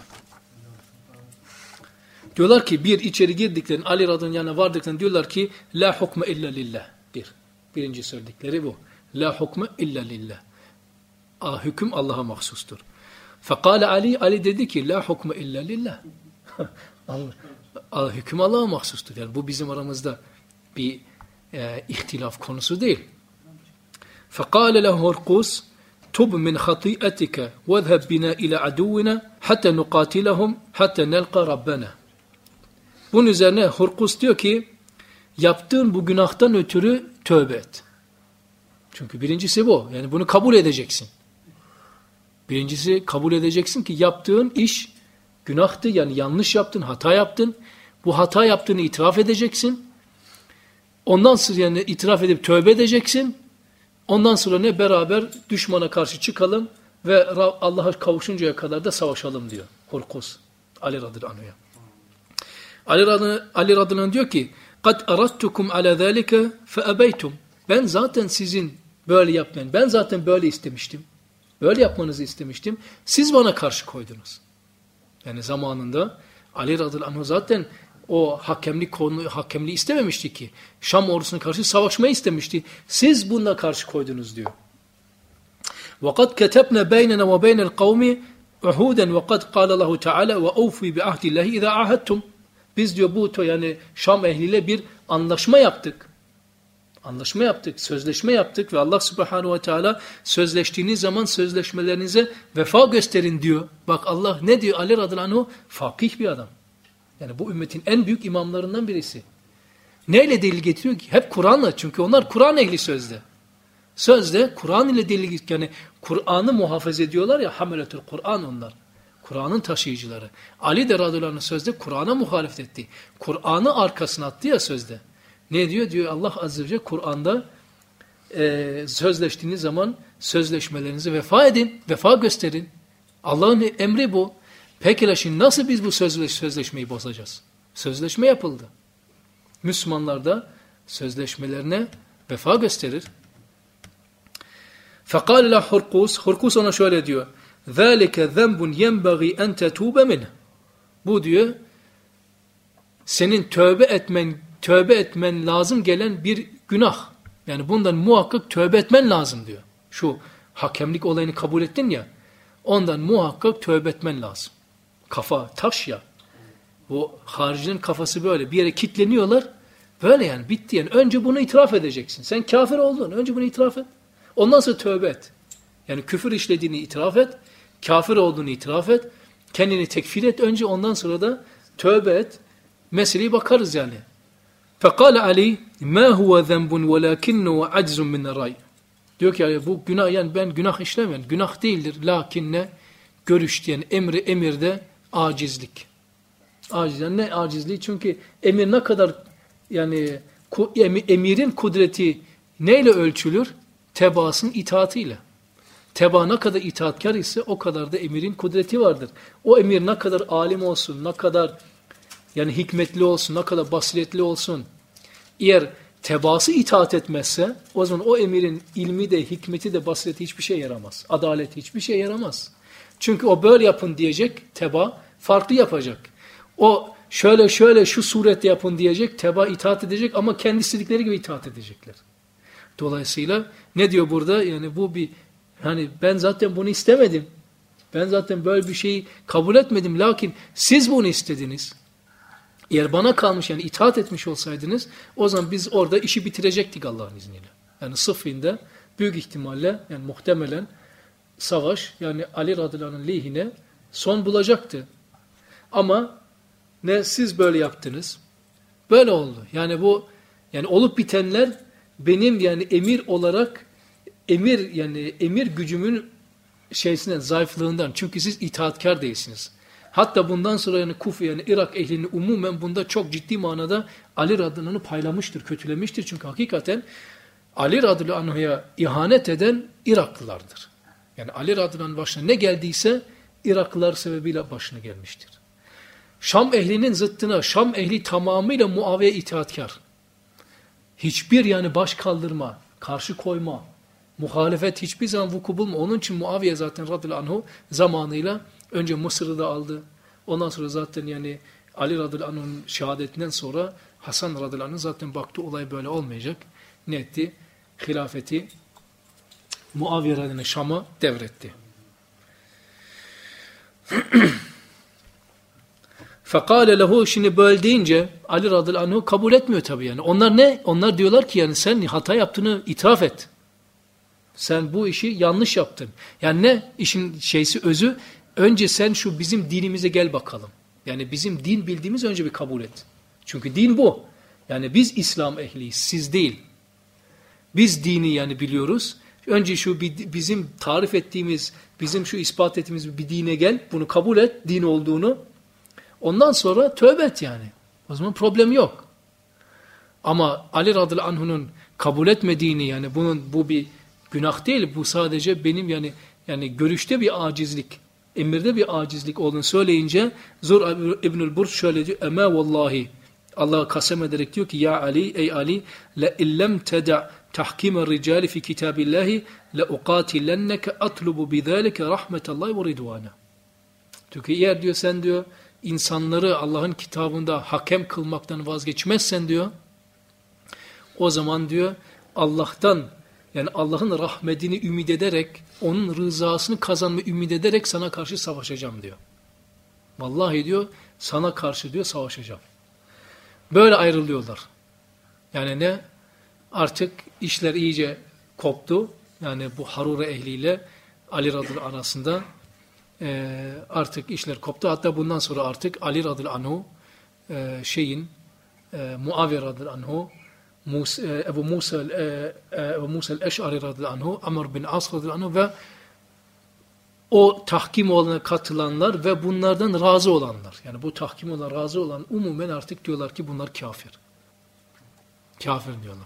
Diyorlar ki içeri girdiklerinde Ali radıyallahu anh'a vardıklarında diyorlar ki la hukme illa lillah. Birinci söyledikleri bu. La hukme illa lillah. Hüküm Allah'a mahsustur. Fekale Ali dedi ki la hukme illa lillah. Hüküm Allah'a mahsustur. Yani bu bizim aramızda bir ihtilaf konusu değil. Fekale lehu Hurkuz tub min hati'atika ve zheb bina ila aduvina hatta nuqatilahum hatta nelqa rabbana. Bunun üzerine Hurkuz diyor ki yaptığın bu günahtan ötürü tövbe et. Çünkü birincisi bu. Yani bunu kabul edeceksin. Birincisi kabul edeceksin ki yaptığın iş günahtı. Yani yanlış yaptın, hata yaptın. Bu hata yaptığını itiraf edeceksin. Ondan sonra yani itiraf edip tövbe edeceksin. Ondan sonra beraber düşmana karşı çıkalım ve Allah'a kavuşuncaya kadar da savaşalım diyor Hurkuz Ali radıyallahu anh'a. Ali radıyallahu anh diyor ki قَدْ أَرَدْتُكُمْ عَلَى ذَٰلِكَ فَأَبَيْتُمْ. ben zaten sizin böyle yapmayın. Ben zaten böyle istemiştim. Böyle yapmanızı istemiştim. Siz bana karşı koydunuz. Yani zamanında Ali radıyallahu anh zaten o hakemliği istememişti ki. Şam ordusuna karşı savaşmayı istemişti. Siz bununla karşı koydunuz diyor. وَقَدْ كَتَبْنَا بَيْنَنَا وَبَيْنَ الْقَوْمِ عُهُودًا وَقَدْ قَالَ اللّٰهُ تَعَالَى وَاَوْفِي بِعَهْدِ اللّٰهِ اِذَا عَهَدْتُمْ Biz diyor yani Şam ehliyle bir anlaşma yaptık. Anlaşma yaptık, sözleşme yaptık ve Allah subhanahu ve teala sözleştiğiniz zaman sözleşmelerinize vefa gösterin diyor. Bak Allah ne diyor? Ali radıyallahu anh fakih bir adam. Yani bu ümmetin en büyük imamlarından birisi. Neyle delil getiriyor ki? Hep Kur'an'la. Çünkü onlar Kur'an ehli sözde. Sözde Kur'an ile delil yani Kur'an'ı muhafaza ediyorlar ya, hameletül Kur'an onlar. Kur'an'ın taşıyıcıları. Ali de radıyallahu anh sözde Kur'an'a muhalefet etti. Kur'an'ı arkasına attı ya sözde. Ne diyor? Diyor Allah azze ve celle Kur'an'da sözleştiğiniz zaman sözleşmelerinizi vefa edin, vefa gösterin. Allah'ın emri bu. Peki şimdi nasıl biz bu sözleşmeyi bozacağız? Sözleşme yapıldı. Müslümanlar da sözleşmelerine vefa gösterir. فَقَالَ لَا Hurkus. Hurkus ona şöyle diyor. ذَٰلِكَ ذَنْبٌ يَنْبَغِي اَنْ تَتُوبَ مِنْهِ Bu diyor, senin tövbe etmen lazım gelen bir günah. Yani bundan muhakkak tövbe etmen lazım diyor. Şu hakemlik olayını kabul ettin ya, ondan muhakkak tövbe etmen lazım. Kafa taş ya. O haricinin kafası böyle. Bir yere kilitleniyorlar. Böyle yani bitti yani. Önce bunu itiraf edeceksin. Sen kafir oldun. Önce bunu itiraf et. Ondan sonra tövbe et. Yani küfür işlediğini itiraf et. Kafir olduğunu itiraf et. Kendini tekfir et. Önce ondan sonra da tövbe et. Meseleye bakarız yani. فَقَالَ عَلِي مَا هُوَ ذَنْبٌ وَلَاكِنُّ وَعَجْزٌ مِنَ الرَّيْءِ Diyor ki yani bu günah, yani ben günah işlemem. Günah değildir. Lakin ne? Görüş yani emirde acizlik. Yani ne acizliği? Çünkü emir ne kadar yani emirin kudreti neyle ölçülür? Tebaasının itaatiyle. Teba ne kadar itaatkar ise o kadar da emirin kudreti vardır. O emir ne kadar alim olsun, ne kadar yani hikmetli olsun, ne kadar basiretli olsun. Eğer tebaası itaat etmezse o zaman o emirin ilmi de, hikmeti de, basireti hiçbir şey yaramaz. Adaleti hiçbir şey yaramaz. Çünkü o böyle yapın diyecek, teba farklı yapacak. O şöyle şu surette yapın diyecek, teba itaat edecek ama kendi istedikleri gibi itaat edecekler. Dolayısıyla ne diyor burada? Yani bu bir hani ben zaten bunu istemedim. Ben zaten böyle bir şeyi kabul etmedim. Lakin siz bunu istediniz. Eğer bana kalmış yani itaat etmiş olsaydınız o zaman biz orada işi bitirecektik Allah'ın izniyle. Yani Sıffin'de büyük ihtimalle yani muhtemelen savaş yani Ali radıyallahu anh lehine son bulacaktı. Ama ne siz böyle yaptınız. Böyle oldu. Yani bu yani olup bitenler benim yani emir olarak emir gücümün zayıflığından. Çünkü siz itaatkar değilsiniz. Hatta bundan sonra yani Kufa yani Irak ehlini umumen bunda çok ciddi manada Ali radıyallahu anh'ı paylamıştır, kötülemiştir. Çünkü hakikaten Ali radıyallahu anh'a ihanet eden Iraklılardır. Yani Ali radıyallahu anh'ın başına ne geldiyse Iraklılar sebebiyle başına gelmiştir. Şam ehlinin zıttına, Şam ehli tamamıyla Muaviye itaatkar. Hiçbir yani baş kaldırma, karşı koyma, muhalefet hiçbir zaman vuku bulma. Onun için Muaviye zaten radıyallahu anh zamanıyla önce Mısır'ı da aldı. Ondan sonra zaten yani Ali radıyallahu anh'ın şehadetinden sonra Hasan radıyallahu anh zaten baktı olay böyle olmayacak. Ne etti? Hilafeti Muaviye radıyallahu anh Şam'a devretti. Fekale lehu şimdi böyle deyince Ali radıyallahu anh kabul etmiyor tabii yani. Onlar ne? Onlar diyorlar ki yani sen hata yaptığını itiraf et. Sen bu işi yanlış yaptın. Yani ne? İşin özü önce sen şu bizim dinimize gel bakalım. Yani bizim din bildiğimiz önce bir kabul et. Çünkü din bu. Yani biz İslam ehliyiz, siz değil. Biz dini yani biliyoruz. Önce şu bizim tarif ettiğimiz, bizim şu ispat ettiğimiz bir dine gel. Bunu kabul et, din olduğunu. Ondan sonra tövbe et yani. O zaman problem yok. Ama Ali radıyallahu anh'ın kabul etmediğini yani bu bir günah değil. Bu sadece benim yani görüşte bir acizlik, emirde bir acizlik olduğunu söyleyince Zur İbnül Burç şöyle diyor. Ema vallahi Allah'a kasem ederek diyor ki ya Ali ey Ali la illem teda tahkime ricali fi kitabillahi le uqatilenneke atlubu bidhalike rahmetallahi ve ridvana. Çünkü eğer diyor sen diyor insanları Allah'ın kitabında hakem kılmaktan vazgeçmezsen diyor, o zaman diyor Allah'tan, yani Allah'ın rahmetini ümit ederek, onun rızasını kazanmayı ümit ederek sana karşı savaşacağım diyor. Vallahi diyor sana karşı diyor savaşacağım. Böyle ayrılıyorlar. Yani ne? Artık işler iyice koptu. Yani bu Harura ehliyle Ali radıyallahu anh arasında artık işler koptu. Hatta bundan sonra artık Ali radıyallahu anhu Muaviye radıyallahu anhu, Ebu Musa el-Eş'ari radıyallahu anhu, Amr bin As radıyallahu anhu ve o tahkim olana katılanlar ve bunlardan razı olanlar. Yani bu tahkim olana razı olan umumen artık diyorlar ki bunlar kafir. Kafir diyorlar.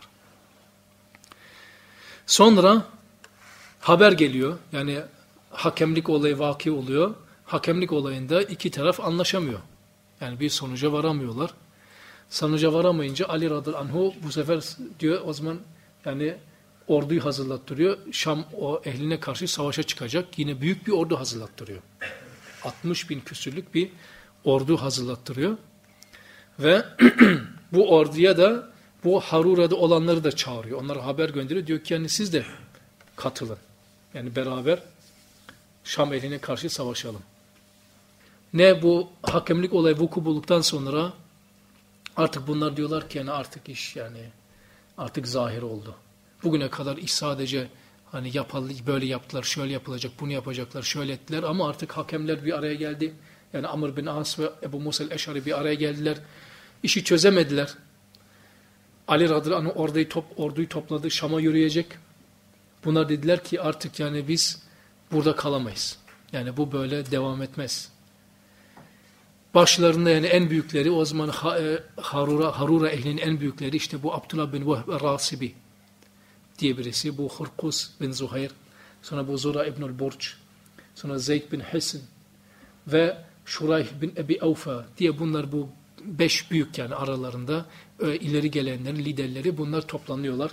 Sonra haber geliyor. Yani hakemlik olayı vaki oluyor. Hakemlik olayında iki taraf anlaşamıyor. Yani bir sonuca varamıyorlar. Sonuca varamayınca Ali radıyallahu anhu bu sefer diyor o zaman yani orduyu hazırlattırıyor. Şam o ehline karşı savaşa çıkacak. Yine büyük bir ordu hazırlattırıyor. 60 bin küsürlük bir ordu hazırlattırıyor. Ve bu orduya da bu Harura'da olanları da çağırıyor. Onlara haber gönderiyor. Diyor ki yani siz de katılın. Yani beraber Şam ehline karşı savaşalım. Ne bu hakemlik olayı vuku bulduktan sonra artık bunlar diyorlar ki yani artık iş yani artık zahir oldu. Bugüne kadar iş sadece hani böyle yaptılar, şöyle yapılacak, bunu yapacaklar, şöyle ettiler ama artık hakemler bir araya geldi. Yani Amr bin As ve Ebu Musa el-Eş'ari bir araya geldiler. İşi çözemediler. Ali radıyallahu anh orduyu topladı, Şam'a yürüyecek. Bunlar dediler ki artık yani biz burada kalamayız. Yani bu böyle devam etmez. Başlarında yani en büyükleri o zaman Harura ehlinin en büyükleri işte bu Abdullah bin Vehb Rasibi diye birisi, bu Hurkus bin Zuhayr, sonra bu Zura ibnül Burç, sonra Zeyd bin Hisn ve Şurayh bin Ebi Avfa diye bunlar bu 5 büyük yani aralarında ileri gelenlerin liderleri bunlar toplanıyorlar.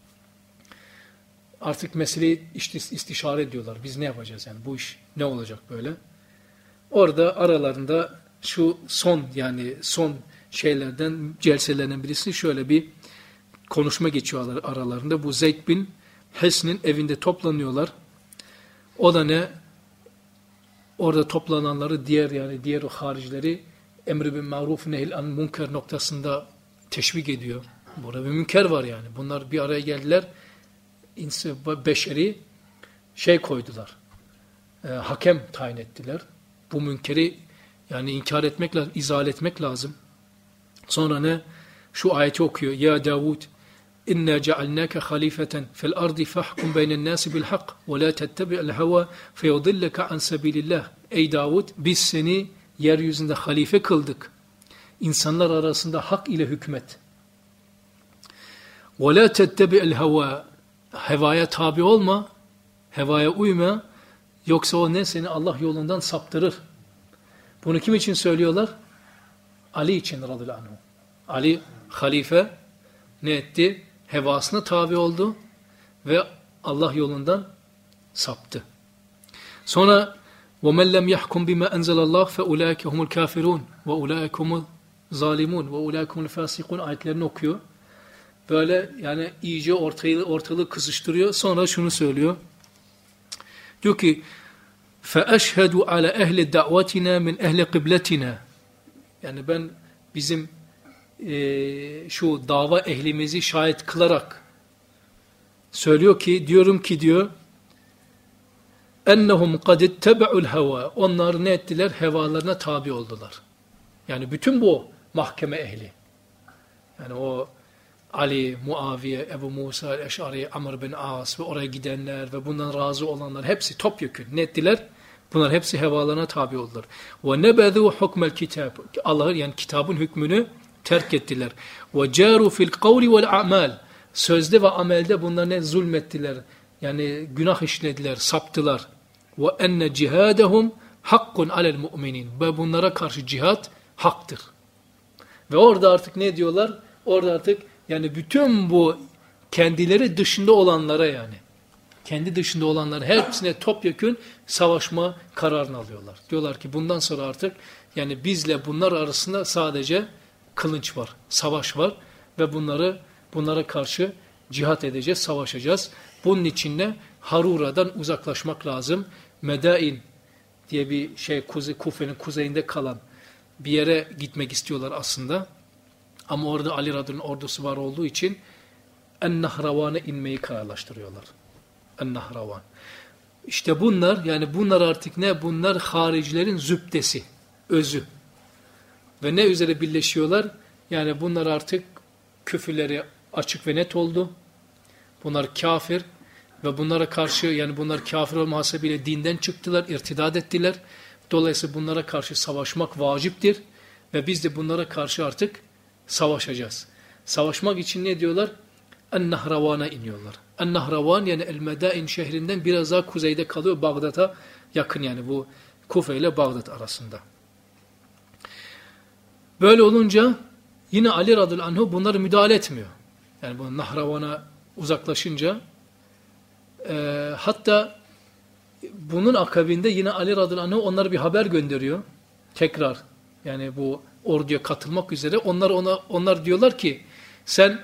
Artık meseleyi işte istişare ediyorlar. Biz ne yapacağız yani bu iş ne olacak böyle? Orada aralarında şu son şeylerden celselerden birisi şöyle bir konuşma geçiyorlar aralarında. Bu Zeyd bin Hisn'in evinde toplanıyorlar. O da ne? Orada toplananları diğer o haricileri emri bin maruf nehil an münker noktasında teşvik ediyor. Burada bir münker var yani. Bunlar bir araya geldiler. Beşeri koydular. Hakem tayin ettiler. Bu münkeri yani inkar etmek lazım, izale etmek lazım. Sonra ne? Şu ayeti okuyor. Ya Davud İnna cealnâke halifeten fil ardi fahkum beynen nâsi bil hak ve la tettebi'l hava feyudilleke an sebilillah. Ey Davud biz seni yeryüzünde halife kıldık. İnsanlar arasında hak ile hükmet. Ve la tettebi'l hava hevaya tabi olma, hevaya uyma yoksa o ne seni Allah yolundan saptırır. Bunu kim için söylüyorlar? Ali için radıyallahu anh. Ali halife ne etti? Hevasına tabi oldu ve Allah yolundan saptı. Sonra وَمَنْ لَمْ يَحْكُمْ بِمَا أَنْزَلَ اللّٰهِ فَاُولَٰئِكَ هُمُ الْكَافِرُونَ وَاُولَٰئِكَ هُمُ الظَّالِمُونَ وَاُولَٰئِكَ هُمُ الْفَاسِقُونَ ayetlerini okuyor. Böyle yani iyice ortalığı kızıştırıyor. Sonra şunu söylüyor. Diyor ki فَأَشْهَدُ عَلَى اَهْلِ دَعْوَتِنَا مِنْ اَهْلِ قِبْلَتِنَا yani ben bizim şu dava ehlimizi şahit kılarak söylüyor ki diyor ennehum kad ittebe'ul heva onlar ne ettiler? Hevalarına tabi oldular. Yani bütün bu mahkeme ehli yani o Ali, Muaviye, Ebu Musa el-Eş'ari, Amr bin As ve oraya gidenler ve bundan razı olanlar hepsi topyekün ne ettiler? Bunlar hepsi hevalarına tabi oldular. Ve nebezû hukmel kitab. Allah'ın yani kitabın hükmünü terk ettiler. Ve câru fil kavli vel a'mal. Sözde ve amelde bunlar ne zulmettiler. Yani günah işlediler, saptılar. Ve enne cihadehum hakkun alel mu'minin. Ve bunlara karşı cihat haktır. Ve orada artık ne diyorlar? Orada artık yani bütün bu kendileri dışında olanlara yani. Kendi dışında olanlar hepsine topyekün savaşma kararını alıyorlar. Diyorlar ki bundan sonra artık yani bizle bunlar arasında sadece kılınç var, savaş var ve bunlara karşı cihat edeceğiz, savaşacağız. Bunun için de Harura'dan uzaklaşmak lazım. Medain diye bir şey Kufe'nin kuzeyinde kalan bir yere gitmek istiyorlar aslında. Ama orada Ali Radır'ın ordusu var olduğu için En-Nahravan'a inmeyi kararlaştırıyorlar. En-Nahravan. İşte bunlar artık ne? Bunlar haricilerin zübdesi, özü. Ve ne üzere birleşiyorlar? Yani bunlar artık küfürleri açık ve net oldu. Bunlar kafir ve bunlara karşı yani bunlar kafir olma hasebiyle dinden çıktılar, irtidat ettiler. Dolayısıyla bunlara karşı savaşmak vaciptir ve biz de bunlara karşı artık savaşacağız. Savaşmak için ne diyorlar? En-Nahravan'a iniyorlar. En-Nahravan yani El-Medain şehrinden biraz daha kuzeyde kalıyor. Bağdat'a yakın yani bu Kufe ile Bağdat arasında. Böyle olunca yine Ali radıyallahu anh bunları müdahale etmiyor. Yani bu Nahravan'a uzaklaşınca hatta bunun akabinde yine Ali radıyallahu anh onlara bir haber gönderiyor. Tekrar yani bu orduya katılmak üzere onlar diyorlar ki sen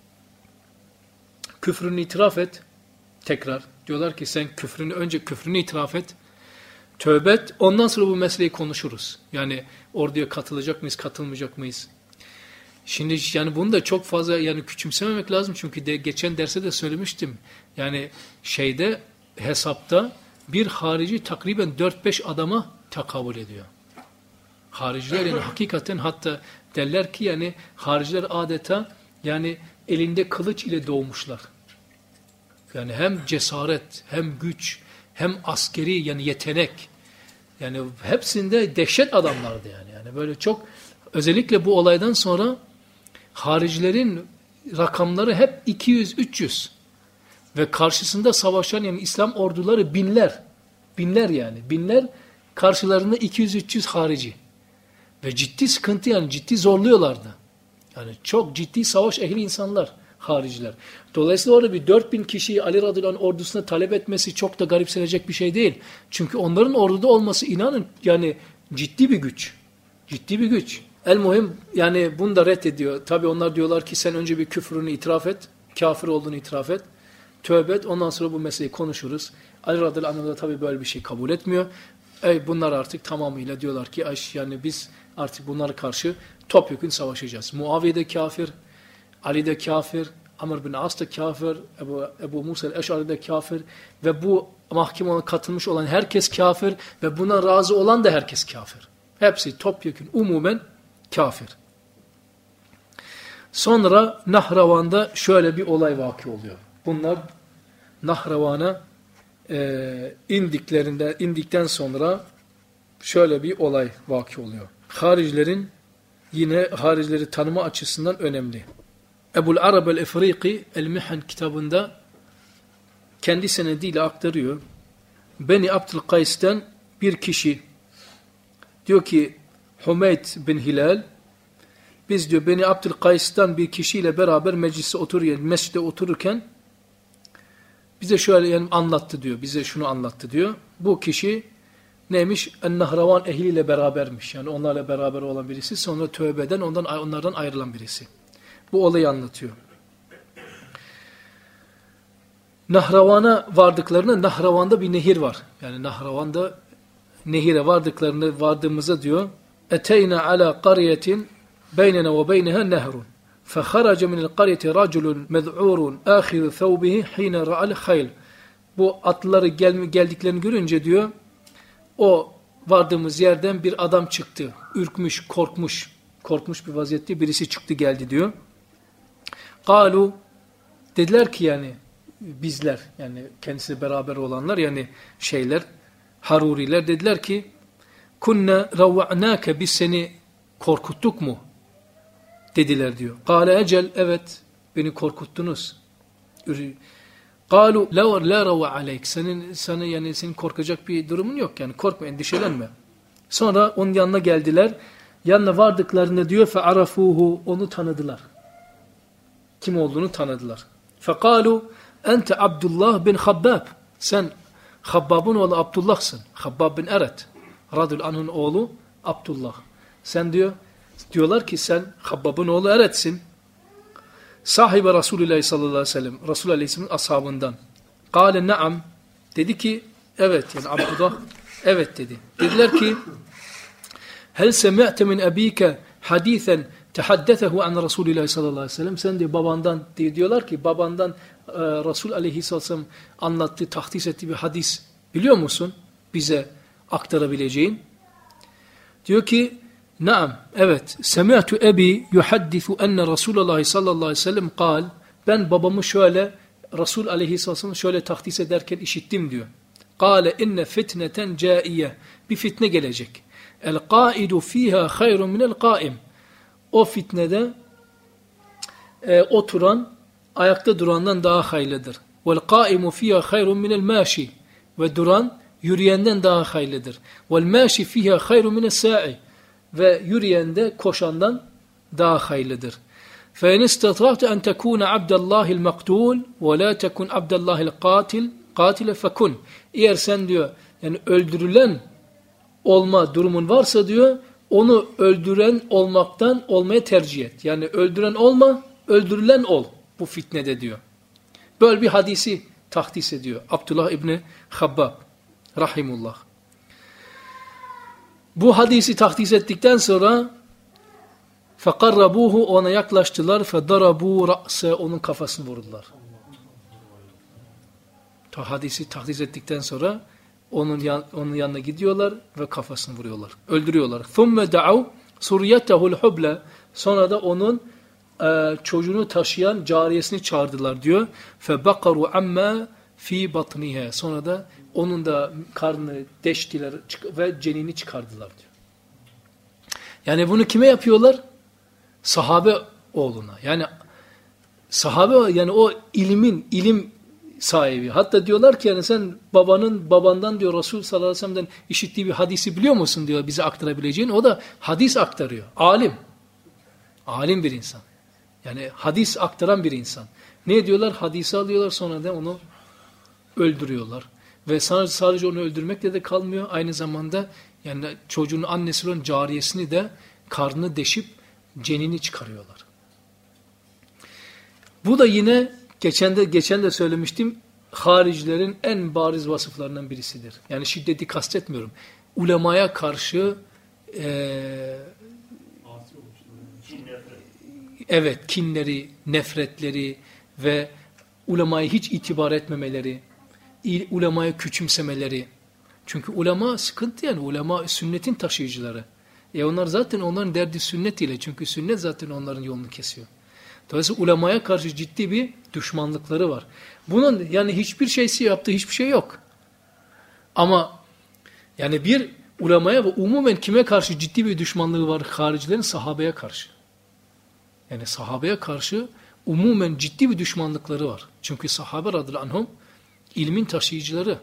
küfrünü itiraf et. Tekrar diyorlar ki sen önce küfrünü itiraf et. Tövbe et. Ondan sonra bu meseleyi konuşuruz. Yani orduya katılacak mıyız, katılmayacak mıyız? Şimdi yani bunu da çok fazla yani küçümsememek lazım. Çünkü geçen derste de söylemiştim. Yani hesapta bir harici takriben 4-5 adama tekabül ediyor. Hariciler yani hakikaten hatta derler ki yani hariciler adeta yani elinde kılıç ile doğmuşlar. Yani hem cesaret, hem güç, hem askeri yani yetenek. Yani hepsinde dehşet adamlardı yani. Yani böyle çok özellikle bu olaydan sonra haricilerin rakamları hep 200-300 ve karşısında savaşan yani İslam orduları binler yani binler karşılarında 200-300 harici ve ciddi sıkıntı yani ciddi zorluyorlardı. Yani çok ciddi savaş ehli insanlar hariciler. Dolayısıyla orada bir 4000 kişiyi Ali radıyallahu anh ordusuna talep etmesi çok da garipsenecek bir şey değil. Çünkü onların orduda olması inanın yani ciddi bir güç. Ciddi bir güç. El-Muhim yani bunu da reddediyor. Tabi onlar diyorlar ki sen önce bir küfrünü itiraf et. Kafir olduğunu itiraf et. Tövbe et. Ondan sonra bu meseleyi konuşuruz. Ali radıyallahu anh da tabi böyle bir şey kabul etmiyor. Bunlar artık tamamıyla diyorlar ki yani biz artık bunlara karşı topyekün savaşacağız. Muaviye de kafir, Ali de kafir, Amr bin As da kafir, Ebu Musa el-Eş'ari de kafir ve bu mahkemeye katılmış olan herkes kafir ve buna razı olan da herkes kafir. Hepsi topyekün umumen kafir. Sonra Nahravan'da şöyle bir olay vakı oluyor. Bunlar Nahravan'a indikten sonra şöyle bir olay vakı oluyor. Haricileri tanıma açısından önemli. Ebul Arab el-Efriki El-Mihan kitabında kendi senediyle aktarıyor. Beni Abdülkays'ten bir kişi diyor ki Hümeyd bin Hilal biz diyor Beni Abdülkays'tan bir kişiyle beraber mescide otururken bize şöyle yani anlattı diyor. Bize şunu anlattı diyor. Bu kişi neymiş? En-Nahravan ehliyle berabermiş. Yani onlarla beraber olan birisi. Sonra tövbe eden onlardan ayrılan birisi. Bu olayı anlatıyor. Nahravan'a Nahravan'da bir nehir var. Yani Nahravan'da nehire vardığımızda diyor Eteyna ala qariyetin beynena ve beyneha nehrun. فَخَرَجَ مِنَ الْقَرْيَةِ رَجُلٌ مَذْعُورٌ آخِذُ ثَوْبِهِ حِينَ رَعَ الْخَيْلِ. Bu atlıları geldiklerini görünce diyor o vardığımız yerden bir adam çıktı. Ürkmüş, korkmuş bir vaziyette birisi çıktı geldi diyor. قَالُوا dediler ki yani bizler yani kendisi beraber olanlar yani Haruriler dediler ki kunna ravva'nâke biz seni korkuttuk mu? Dediler diyor. Kâle ecel evet beni korkuttunuz. Kâlu la rava aleyk senin korkacak bir durumun yok yani korkma endişelenme. Sonra onun yanına geldiler. Yanına vardıklarında diyor fe'arafuhu onu tanıdılar. Kim olduğunu tanıdılar. فَقَالُوا اَنْتَ Abdullah bin Habbab. Sen Habbab'ın oğlu Abdullah'sın. Habbab bin Eret. Radıyallahu anh'ın oğlu Abdullah. Sen diyorlar ki sen Habbab'ın oğlu Eret'sin. Sahibi Resulullah sallallahu aleyhi ve sellem. Resulullah aleyhisselam'ın ashabından. Kâle naam. Dedi ki evet, yani Abdullah evet dedi. Dediler ki hel semi'te min ebike hadithen tehaddethehu an Resulullah sallallahu aleyhi ve sellem. Sen diyor babandan diyorlar ki babandan Resul aleyhisselam anlattığı, tahdis ettiği bir hadis biliyor musun? Bize aktarabileceğin. Diyor ki naam, evet. Semi'tu ebi yuhaddithu enne Resulullah sallallahu aleyhi ve sellem kal. Ben babamı şöyle Resul aleyhisselam şöyle tahdis ederken işittim diyor. Kale inne fitneten caiye. Bir fitne gelecek. El qaidu fiha hayrun minel qaim. O fitnede oturan ayakta durandan daha hayırlıdır. Vel qaimu fiha hayrun minel maşi. Ve duran yürüyenden daha hayırlıdır. Vel maşi fiha hayrun minel sa'i. Ve yürüyende koşandan daha hayırlıdır. فَاِنْ اِسْتَطْرَعْتَ اَنْ تَكُونَ عَبْدَ اللّٰهِ الْمَقْتُولِ وَلَا تَكُنْ عَبْدَ اللّٰهِ الْقَاتِلِ فَكُنْ. Eğer sen diyor yani öldürülen olma durumun varsa diyor onu öldüren olmaktan olmaya tercih et. Yani öldüren olma, öldürülen ol bu fitnede diyor. Böyle bir hadisi tahdis ediyor Abdullah İbni Habbab rahimullah. Bu hadisi tahdis ettikten sonra فَقَرَّبُوهُ ona yaklaştılar فَدَرَبُوا رَأْسَ onun kafasını vurdular. Hadisi tahdis ettikten sonra onun yanına gidiyorlar ve kafasını vuruyorlar. Öldürüyorlar. ثُمَّ دَعَوْا سُرْيَتَهُ الْحُبْلَ sonra da onun çocuğunu taşıyan cariyesini çağırdılar diyor. فَبَقَرُوا عَمَّا ف۪ي بَطْنِهَا sonra da onun da karnını deştiler ve cenini çıkardılar diyor. Yani bunu kime yapıyorlar? Sahabe oğluna. Yani sahabe yani o ilim sahibi. Hatta diyorlar ki yani sen babandan diyor Resul sallallahu aleyhi ve sellem'den işittiği bir hadisi biliyor musun diyor bize aktarabileceğin. O da hadis aktarıyor. Alim. Alim bir insan. Yani hadis aktaran bir insan. Ne diyorlar? Hadisi alıyorlar sonra da onu öldürüyorlar. Ve sadece onu öldürmekle de kalmıyor. Aynı zamanda yani çocuğun annesi olan cariyesini de karnını deşip cenini çıkarıyorlar. Bu da yine geçen de söylemiştim haricilerin en bariz vasıflarından birisidir. Yani şiddeti kastetmiyorum. Ulemaya karşı evet kinleri, nefretleri ve ulemaya hiç itibar etmemeleri, ulemaya küçümsemeleri. Çünkü ulema sıkıntı yani ulema sünnetin taşıyıcıları. Onlar zaten onların derdi sünnet ile. Çünkü sünnet zaten onların yolunu kesiyor. Dolayısıyla ulemaya karşı ciddi bir düşmanlıkları var. Bunun yani hiçbir şeysi yaptığı hiçbir şey yok. Ama yani bir ulemaya ve umumen kime karşı ciddi bir düşmanlığı var haricilerin? Sahabeye karşı. Yani sahabeye karşı umumen ciddi bir düşmanlıkları var. Çünkü sahabe radıyallahu anhum ilmin taşıyıcıları.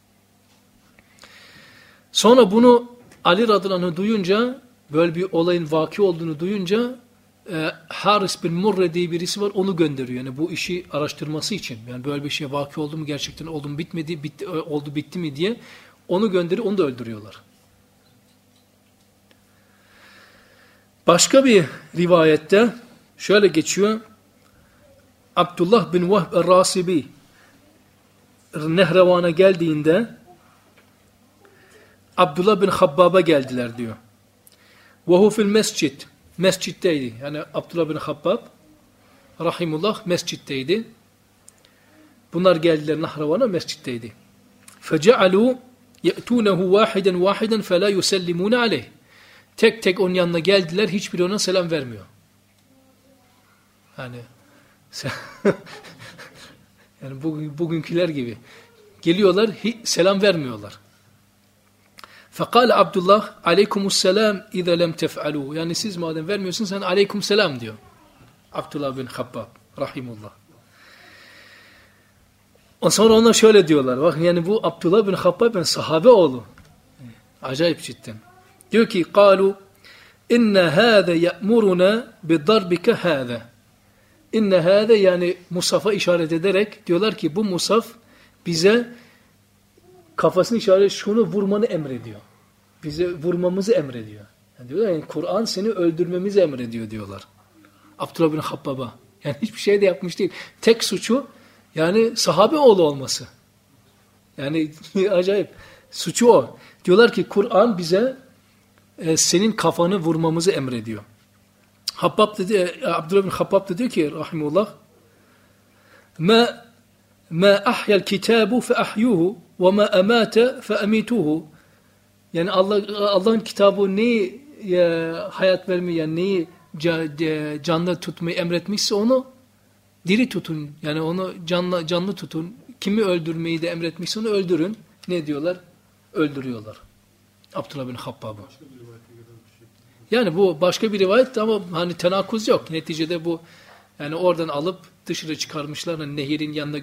Sonra bunu Ali radıyallahu anh duyunca, böyle bir olayın vaki olduğunu duyunca Haris bin Murre diye birisi var, onu gönderiyor. Yani bu işi araştırması için. Yani böyle bir şey vaki oldu mu, gerçekten oldu mu, bitti mi diye onu gönderiyor, onu da öldürüyorlar. Başka bir rivayette şöyle geçiyor. Abdullah bin Vahb el-Rasibi Nehrevan'a geldiğinde Abdullah bin Habbab'a geldiler diyor. وَهُ فِي الْمَسْجِدِ mescitteydi. Yani Abdullah bin Habbab rahimullah mescitteydi. Bunlar geldiler Nahravan'a, mescitteydi. فَجَعَلُوا يَأْتُونَهُ وَاحِدًا وَاحِدًا فَلَا يُسَلِّمُونَ عَلَيْهِ tek tek onun yanına geldiler, hiçbiri ona selam vermiyor. Yani yani bugünküler gibi. Geliyorlar, selam vermiyorlar. فَقَالَ Abdullah aleykumusselam اِذَا لَمْ تَفْعَلُوا yani siz madem vermiyorsun sen aleykumselam diyor. Abdullah bin Habbab rahimullah. Sonra onlar şöyle diyorlar. Bak yani bu Abdullah bin Habbab sahabe oğlu. Acayip cidden. Diyor ki قَالُوا اِنَّ هَذَا يَأْمُرُنَا بِضَرْبِكَ هَذَا İnne hâde yani Musaf'a işaret ederek diyorlar ki bu Musaf bize kafasını işaret şunu vurmanı emrediyor. Bize vurmamızı emrediyor. Yani diyorlar yani Kur'an seni öldürmemizi emrediyor diyorlar. Abdullah bin Habbab'a. Yani hiçbir şey de yapmış değil. Tek suçu yani sahabe oğlu olması. Yani acayip. Suçu o. Diyorlar ki Kur'an bize senin kafanı vurmamızı emrediyor. Habbab dedi, Abdullah bin Habbab da diyor ki rahimullah ma ahya'l kitabu fe ahyuhu ve ma amata fe amituhu. Yani Allah'ın kitabı neyi hayat vermeyi, yani neyi canlı tutmayı emretmişse onu diri tutun. Yani onu canlı tutun. Kimi öldürmeyi de emretmişse onu öldürün. Ne diyorlar? Öldürüyorlar. Abdullah bin Habbab'ı. Yani bu başka bir rivayet ama hani tenakuz yok. Neticede bu yani oradan alıp dışarı çıkarmışlar. Hani nehirin yanına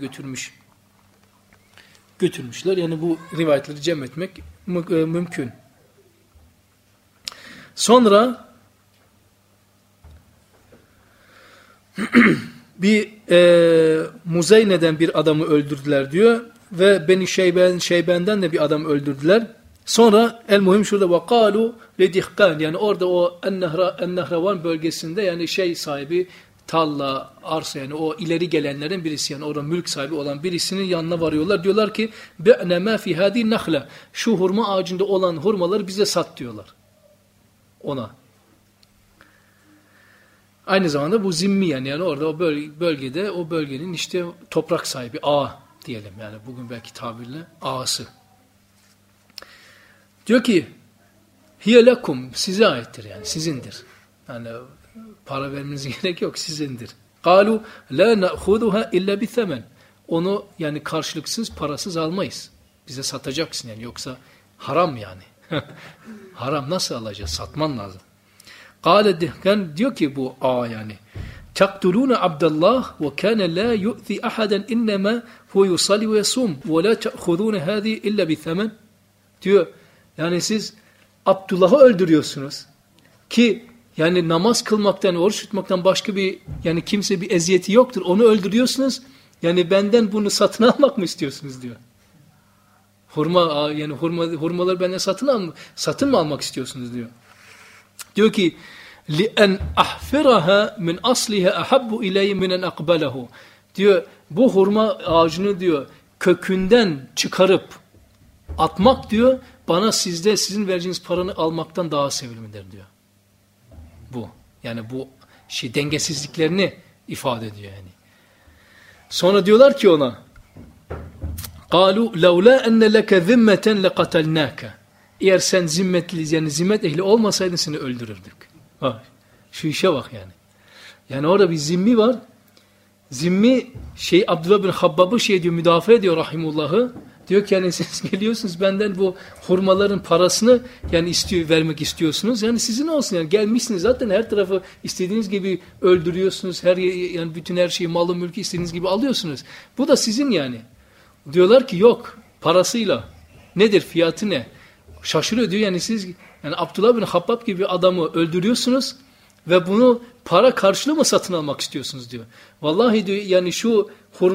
götürmüşler. Yani bu rivayetleri cem etmek mümkün. Sonra bir Muzeyne'den bir adamı öldürdüler diyor ve Beni Şeyben'den de bir adam öldürdüler. Sonra el-muhim şurada وَقَالُوا لَدِحْقَانِ yani orada o En-Nehravan bölgesinde yani sahibi tarla, arsa yani o ileri gelenlerin birisi yani orada mülk sahibi olan birisinin yanına varıyorlar. Diyorlar ki بِعْنَ مَا فِي هَذِي النَّخْلَ şu hurma ağacında olan hurmaları bize sat diyorlar. Ona. Aynı zamanda bu zimmi yani orada o bölgede o bölgenin işte toprak sahibi ağa diyelim yani bugün belki tabirle ağası. Diyor ki hiye lekum size aittir yani sizindir. Yani para vermenize gerek yok sizindir. Kalu la na'khuduha illa bi themen. Onu yani karşılıksız parasız almayız. Bize satacaksın yani yoksa haram yani. Haram nasıl alacağız? Satman lazım. Kâle dihkan diyor ki bu yani taktulûne Abdullah ve kâne lâ yu'zi ahaden innemâ hu yusalli ve yasum ve lâ te'khudûne hâzî illa bi themen diyor. Yani siz Abdullah'ı öldürüyorsunuz ki yani namaz kılmaktan, oruç tutmaktan başka bir yani kimse bir eziyeti yoktur. Onu öldürüyorsunuz. Yani benden bunu satın almak mı istiyorsunuz diyor. Hurmaları benden satın mı almak istiyorsunuz diyor. Diyor ki لِأَنْ أَحْفِرَهَا مِنْ أَصْلِهَا أَحَبُّ إِلَيْهِ مِنْ أَنْ أَقْبَلَهُ diyor bu hurma ağacını diyor kökünden çıkarıp atmak diyor bana sizin vereceğiniz paranı almaktan daha sevimlidir diyor. Bu. Yani bu dengesizliklerini ifade ediyor yani. Sonra diyorlar ki ona قَالُوا لَوْلَا أَنَّ لَكَ ذِمَّةً لَقَتَلْنَاكَ eğer sen zimmetli yani zimmet ehli olmasaydın seni öldürürdük. Bak, şu işe bak yani. Yani orada bir zimmi var. Zimmi Abdullah bin Habbab'ı diyor müdafaa ediyor rahimullah'ı. Diyor ki yani siz geliyorsunuz benden bu hurmaların parasını yani vermek istiyorsunuz. Yani sizin olsun yani gelmişsiniz zaten her tarafı istediğiniz gibi öldürüyorsunuz. Yani bütün her şeyi malı mülkü istediğiniz gibi alıyorsunuz. Bu da sizin yani. Diyorlar ki yok parasıyla. Nedir fiyatı ne? Şaşırıyor diyor yani siz yani Abdullah bin Habbab gibi adamı öldürüyorsunuz ve bunu para karşılığı mı satın almak istiyorsunuz diyor. Vallahi diyor yani şu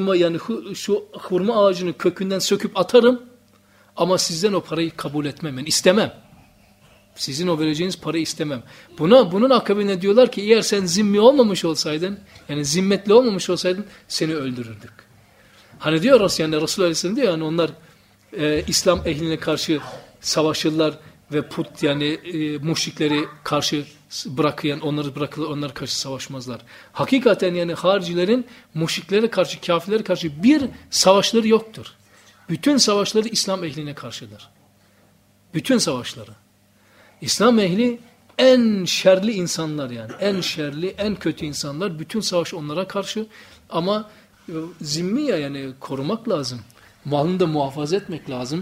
hurma ağacını kökünden söküp atarım ama sizden o parayı kabul etmem. Yani istemem. Sizin o vereceğiniz parayı istemem. Bunun akabinde diyorlar ki eğer sen zimmi olmamış olsaydın yani zimmetli olmamış olsaydın seni öldürürdük. Hani diyor yani Resulullah Aleyhisselam diyor yani onlar İslam ehline karşı savaşırlar ve put yani müşrikleri karşı bırakıyan onları karşı savaşmazlar. Hakikaten yani haricilerin müşriklere karşı kafirlere karşı bir savaşları yoktur. Bütün savaşları İslam ehline karşıdır. Bütün savaşları. İslam ehli en şerli insanlar yani en şerli en kötü insanlar bütün savaş onlara karşı ama zimmi yani korumak lazım. Malını da muhafaza etmek lazım.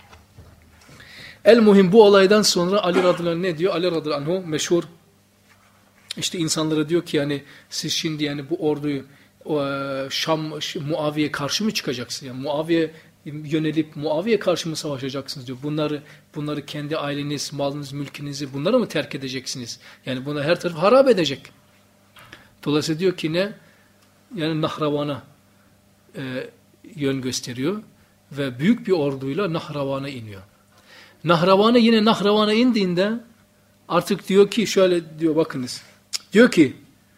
El-muhim bu olaydan sonra Ali radıyallahu anh ne diyor? Ali radıyallahu anh meşhur işte insanlara diyor ki yani siz şimdi yani bu orduyu Muaviye'ye karşı mı çıkacaksınız? Yani Muaviye yönelip Muaviye'ye karşı mı savaşacaksınız diyor. Bunları kendi aileniz, malınız, mülkünüzü bunları mı terk edeceksiniz? Yani bunu her taraf harap edecek. Dolayısıyla diyor ki ne? yani Nahravan'a yön gösteriyor ve büyük bir orduyla Nahravan'a iniyor. Nahravan'a indiğinde artık diyor ki şöyle diyor, bakınız. Diyor ki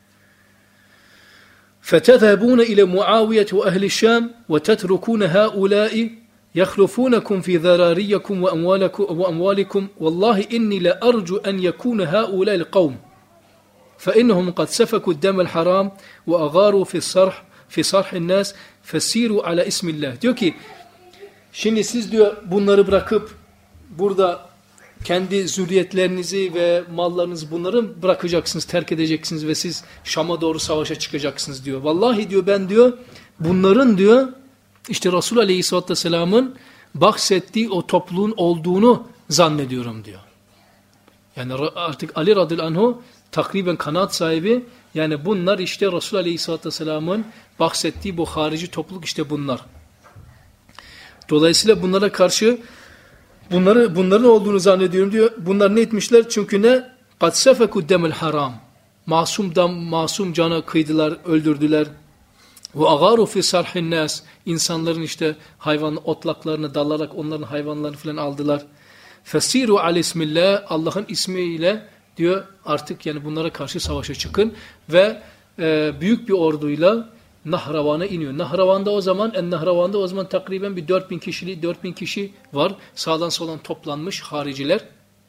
فَتَذَهَبُونَ إِلَى مُعَاوِيَةِ وَأَهْلِ الشَّامِ وَتَتْرُكُونَ هَؤُلَاءِ يَخْلُفُونَكُمْ فِي ذَرَارِيَّكُمْ وَأَمْوَالِكُمْ وَاللّٰهِ إِنِّي لَأَرْجُ أَنْ يَكُونَ هَؤُلَاءِ الْقَوْمِ فَإِنَّهُمْ قَدْ سَفَكُوا الدَّمَ الْحَرَامِ وَأَغَارُوا فِي صَرْحِ النَّاسِ فَسِيرُوا عَلَى اسْمِ اللّٰهِ. Diyor ki şimdi siz diyor bunları bırakıp burada kendi zürriyetlerinizi ve mallarınızı bunları bırakacaksınız, terk edeceksiniz ve siz Şam'a doğru savaşa çıkacaksınız diyor. Vallahi diyor ben diyor bunların diyor işte Resul Aleyhisselatü Vesselam'ın bahsettiği o topluluğun olduğunu zannediyorum diyor. Yani artık Ali radıyallahu anh'u takriben kanaat sahibi, yani bunlar işte Resul Aleyhisselatü Vesselam'ın bahsettiği bu harici topluluk işte bunlar. Dolayısıyla bunlara karşı bunların olduğunu zannediyorum diyor. Bunlar ne etmişler? Çünkü ne? قَدْ سَفَكُوا الدَّمَ الْحَرَامِ Masum cana kıydılar, öldürdüler. وَاَغَارُوا فِي سَرْحِ النَّاسِ İnsanların işte hayvan otlaklarını dalarak onların hayvanlarını falan aldılar. فَسِيرُوا عَلَى اسْمِ اللّٰهِ Allah'ın ismiyle diyor artık yani bunlara karşı savaşa çıkın ve büyük bir orduyla Nahravan'a iniyor. Nahravan'da o zaman takriben bir 4000 kişi var. Sağdan soldan toplanmış hariciler.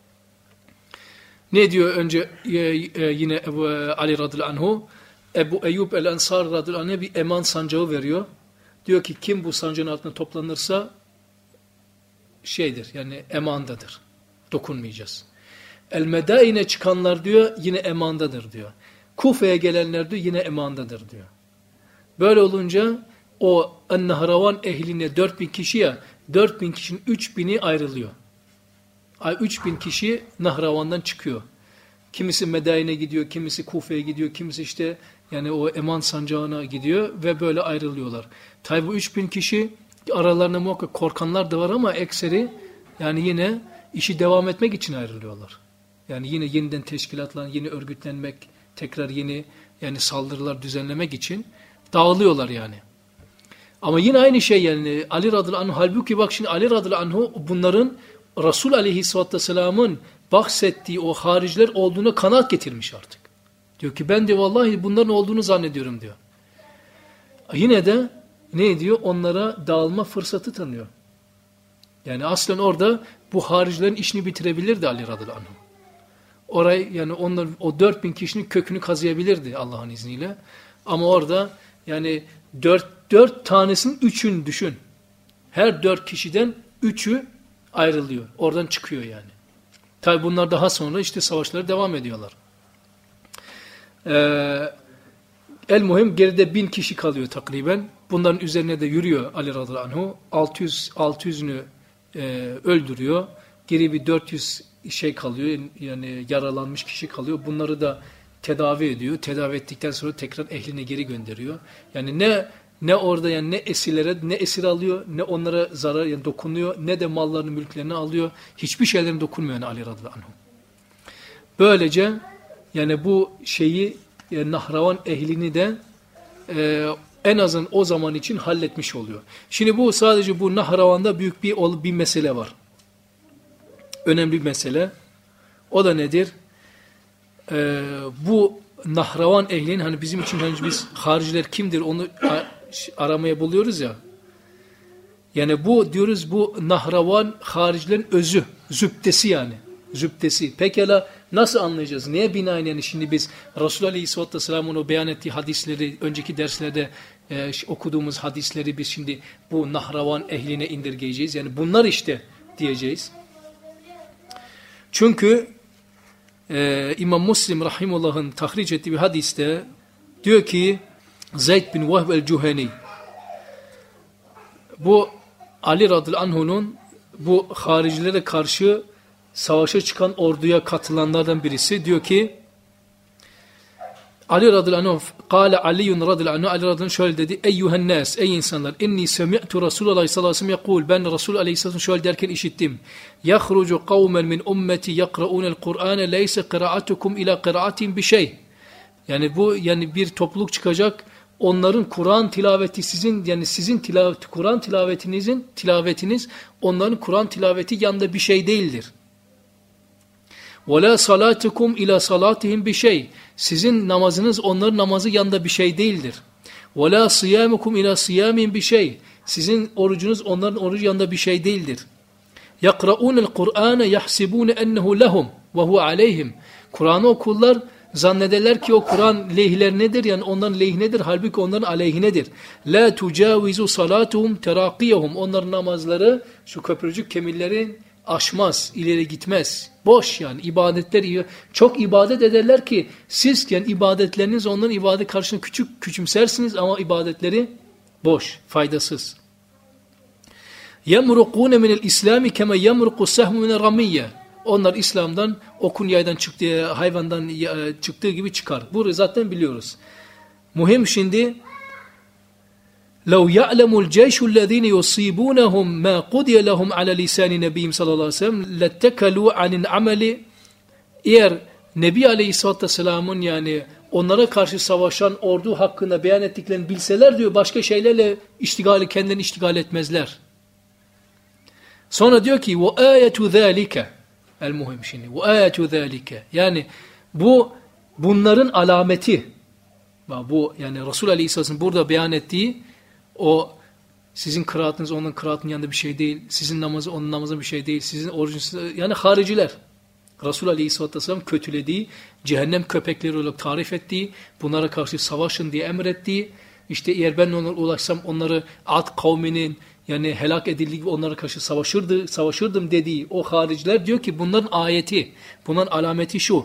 Ne diyor önce yine Ali radıyallahu anhu? Ebu Eyyub el-Ensar radıyallahu anh'a bir eman sancağı veriyor. Diyor ki kim bu sancağın altına toplanırsa yani emandadır. Dokunmayacağız. El-Medain'e çıkanlar diyor yine emandadır diyor. Kufe'ye gelenler diyor yine emandadır diyor. Böyle olunca o Nahravan ehline 4000 kişi ya, 4000 kişinin 3000'i ayrılıyor. 3000 kişi Nahravan'dan çıkıyor. Kimisi Medain'e gidiyor, kimisi Kufe'ye gidiyor, kimisi işte yani o eman sancağına gidiyor ve böyle ayrılıyorlar. Tabi bu 3000 kişi aralarında muhakkak korkanlar da var ama ekseri yani yine işi devam etmek için ayrılıyorlar. Yani yine yeniden teşkilatlanmak, yeni örgütlenmek, tekrar yeni yani saldırılar düzenlemek için dağılıyorlar yani. Ama yine aynı şey yani Ali radıyallahu anh, halbuki bak şimdi Ali radıyallahu anh bunların Resul aleyhisselatü vesselamın bahsettiği o hariciler olduğuna kanaat getirmiş artık. Diyor ki ben de vallahi bunların olduğunu zannediyorum diyor. Yine de ne diyor? Onlara dağılma fırsatı tanıyor. Yani aslen orada bu haricilerin işini bitirebilirdi Ali radıyallahu anh. Orayı yani onlar o 4000 kişinin kökünü kazıyabilirdi Allah'ın izniyle. Ama orada yani dört tanesinin 3'ünü düşün. Her 4 kişiden 3'ü ayrılıyor. Oradan çıkıyor yani. Tabi bunlar daha sonra işte savaşlara devam ediyorlar. El muhim geride 1000 kişi kalıyor takriben. Bunların üzerine de yürüyor Ali radıyallahu anh. 600'ünü öldürüyor. Geri bir 400 kalıyor. Yani yaralanmış kişi kalıyor. Bunları da tedavi ediyor. Tedavi ettikten sonra tekrar ehline geri gönderiyor. Yani ne orada yani ne esir alıyor, ne onlara zarar yani dokunuyor, ne de mallarını, mülklerini alıyor. Hiçbir şeylerine dokunmuyor yani Ali radıyallahu anh. Böylece yani bu şeyi Nahravan ehlini de en azından o zaman için halletmiş oluyor. Şimdi bu sadece bu Nahravan'da büyük bir mesele var. Önemli bir mesele. O da nedir? Bu Nahravan ehlinin hani bizim için hani biz hariciler kimdir onu aramaya buluyoruz ya. Yani bu diyoruz bu Nahravan haricilerin özü, zübdesi yani. Zübdesi. Pekala nasıl anlayacağız? Neye binaen yani şimdi biz Resulullah Aleyhisselatü Vesselam'ın o beyan ettiği hadisleri, önceki derslerde okuduğumuz hadisleri biz şimdi bu Nahravan ehline indirgeyeceğiz. Yani bunlar işte diyeceğiz. Çünkü İmam Müslim rahimullah'ın tahric ettiği bir hadiste diyor ki Zeyd bin Vehb el-Cuheni bu Ali radıyallahu anh'un bu haricilere karşı savaşa çıkan orduya katılanlardan birisi diyor ki Ali radıyallahu anh kâle Aliyyun radıyallahu anh Ali radıyallahu anh şöyle dedi eyyühen nâs ey insanlar inni semi'tu Resulullah sallallahu aleyhi ve sellem yekul ben Resul aleyhisselam şöyle derken işittim yahrucu kavmen min ummeti yakra'unel Kur'ane leyse kıraatukum ila kıraatin bir şey yani bu yani bir topluluk çıkacak onların Kur'an tilaveti sizin yani sizin Kur'an tilavetiniz onların Kur'an tilaveti yanında bir şey değildir. وَلَا صَلَاتُكُمْ اِلَى صَلَاتِهِمْ بِشَيْءٍ Sizin namazınız onların namazı yanında bir şey değildir. وَلَا صِيَامُكُمْ اِلَى صِيَامِهِمْ بِشَيْءٍ Sizin orucunuz onların orucu yanında bir şey değildir. يَقْرَؤُونَ الْقُرْآنَ يَحْسِبُونَ اَنَّهُ لَهُمْ وَهُوَ عَلَيْهِمْ Kur'an'ı okurlar, zannederler ki o Kur'an lehlernedir, yani onların lehine halbuki onların aleyhinedir. لَا تُجَاوِزُ صَلَاتُهُمْ تَرَاقِيَهُمْ Onların namazları şu köprücük kemirlerin aşmaz, ileri gitmez. Boş yani ibadetler, çok ibadet ederler ki siz yani ibadetleriniz onların ibadet karşısında küçümsersiniz ama ibadetleri boş, faydasız. يَمْرُقُونَ مِنَ الْاِسْلَامِ كَمَا يَمْرُقُ السَّهْمُ مِنَ الرَّمِيَّةِ Onlar İslam'dan okun yaydan çıktığı, hayvandan çıktığı gibi çıkar. Bunu zaten biliyoruz. Muhim şimdi لَوْ يَعْلَمُ الْجَيْشُ الَّذ۪ينَ يُصِيبُونَهُمْ مَا قُدِيَ لَهُمْ عَلَى لِسَانِ نَب۪يهِمْ sallallahu aleyhi ve sellem لَتَّكَلُوا عَنِ الْعَمَلِ Eğer Nebi Aleyhisselatü Vesselam'ın yani onlara karşı savaşan ordu hakkında beyan ettiklerini bilseler diyor başka şeylerle kendilerini iştigal etmezler. Sonra diyor ki وَآيَةُ ذَٰلِكَ El-muhim şimdi. وَآيَةُ ذَٰلِكَ Yani bunların alameti. Bu yani Resul Aleyhisselam'ın burada beyan ettiği o sizin kıraatınız onun kıraatının yanında bir şey değil. Sizin namazı onun namazı bir şey değil. Sizin orucunuz yani hariciler. Resul Aleyhisselatü Vesselam kötülediği, cehennem köpekleri olarak tarif ettiği, bunlara karşı savaşın diye emrettiği, işte eğer ben onlara ulaşsam onları Ad kavminin yani helak edildiği gibi onlara karşı savaşırdım dediği o hariciler diyor ki bunların ayeti, bunların alameti şu.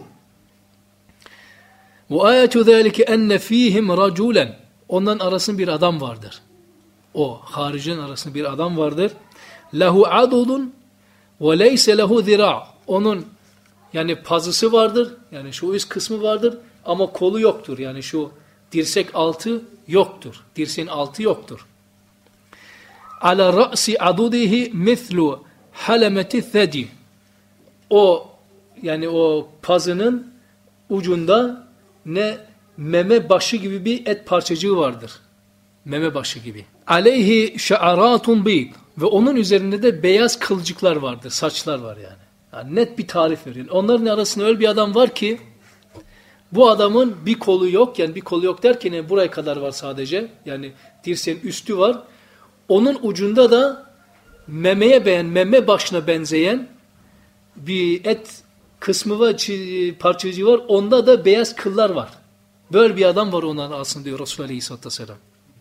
وَآيَةُ ذَٰلِكَ اَنَّ ف۪يهِمْ رَجُولًا Onların arasında bir adam vardır. O haricinin arasında bir adam vardır. لَهُ عَضُلٌ وَلَيْسَ لَهُ ذِرَعٌ Onun yani pazısı vardır, yani şu üst kısmı vardır ama kolu yoktur. Yani şu dirsek altı yoktur. Dirseğin altı yoktur. عَلَى رَأْسِ عَضُدِهِ مِثْلُ حَلَمَةِ الثَّدِي O yani o pazının ucunda ne meme başı gibi bir et parçacığı vardır. Meme başı gibi. عَلَيْهِ شَعَرَاتٌ بِيض Ve onun üzerinde de beyaz kılcıklar vardır, saçlar var yani. Yani net bir tarif veriyor. Onların arasında öyle bir adam var ki bu adamın bir kolu yok. Yani bir kolu yok derken yani buraya kadar var sadece. Yani dirseğin üstü var. Onun ucunda da meme başına benzeyen bir et kısmı var, parçacığı var. Onda da beyaz kıllar var. Böyle bir adam var onların arasında diyor Resulullah Aleyhisselatü Vesselam.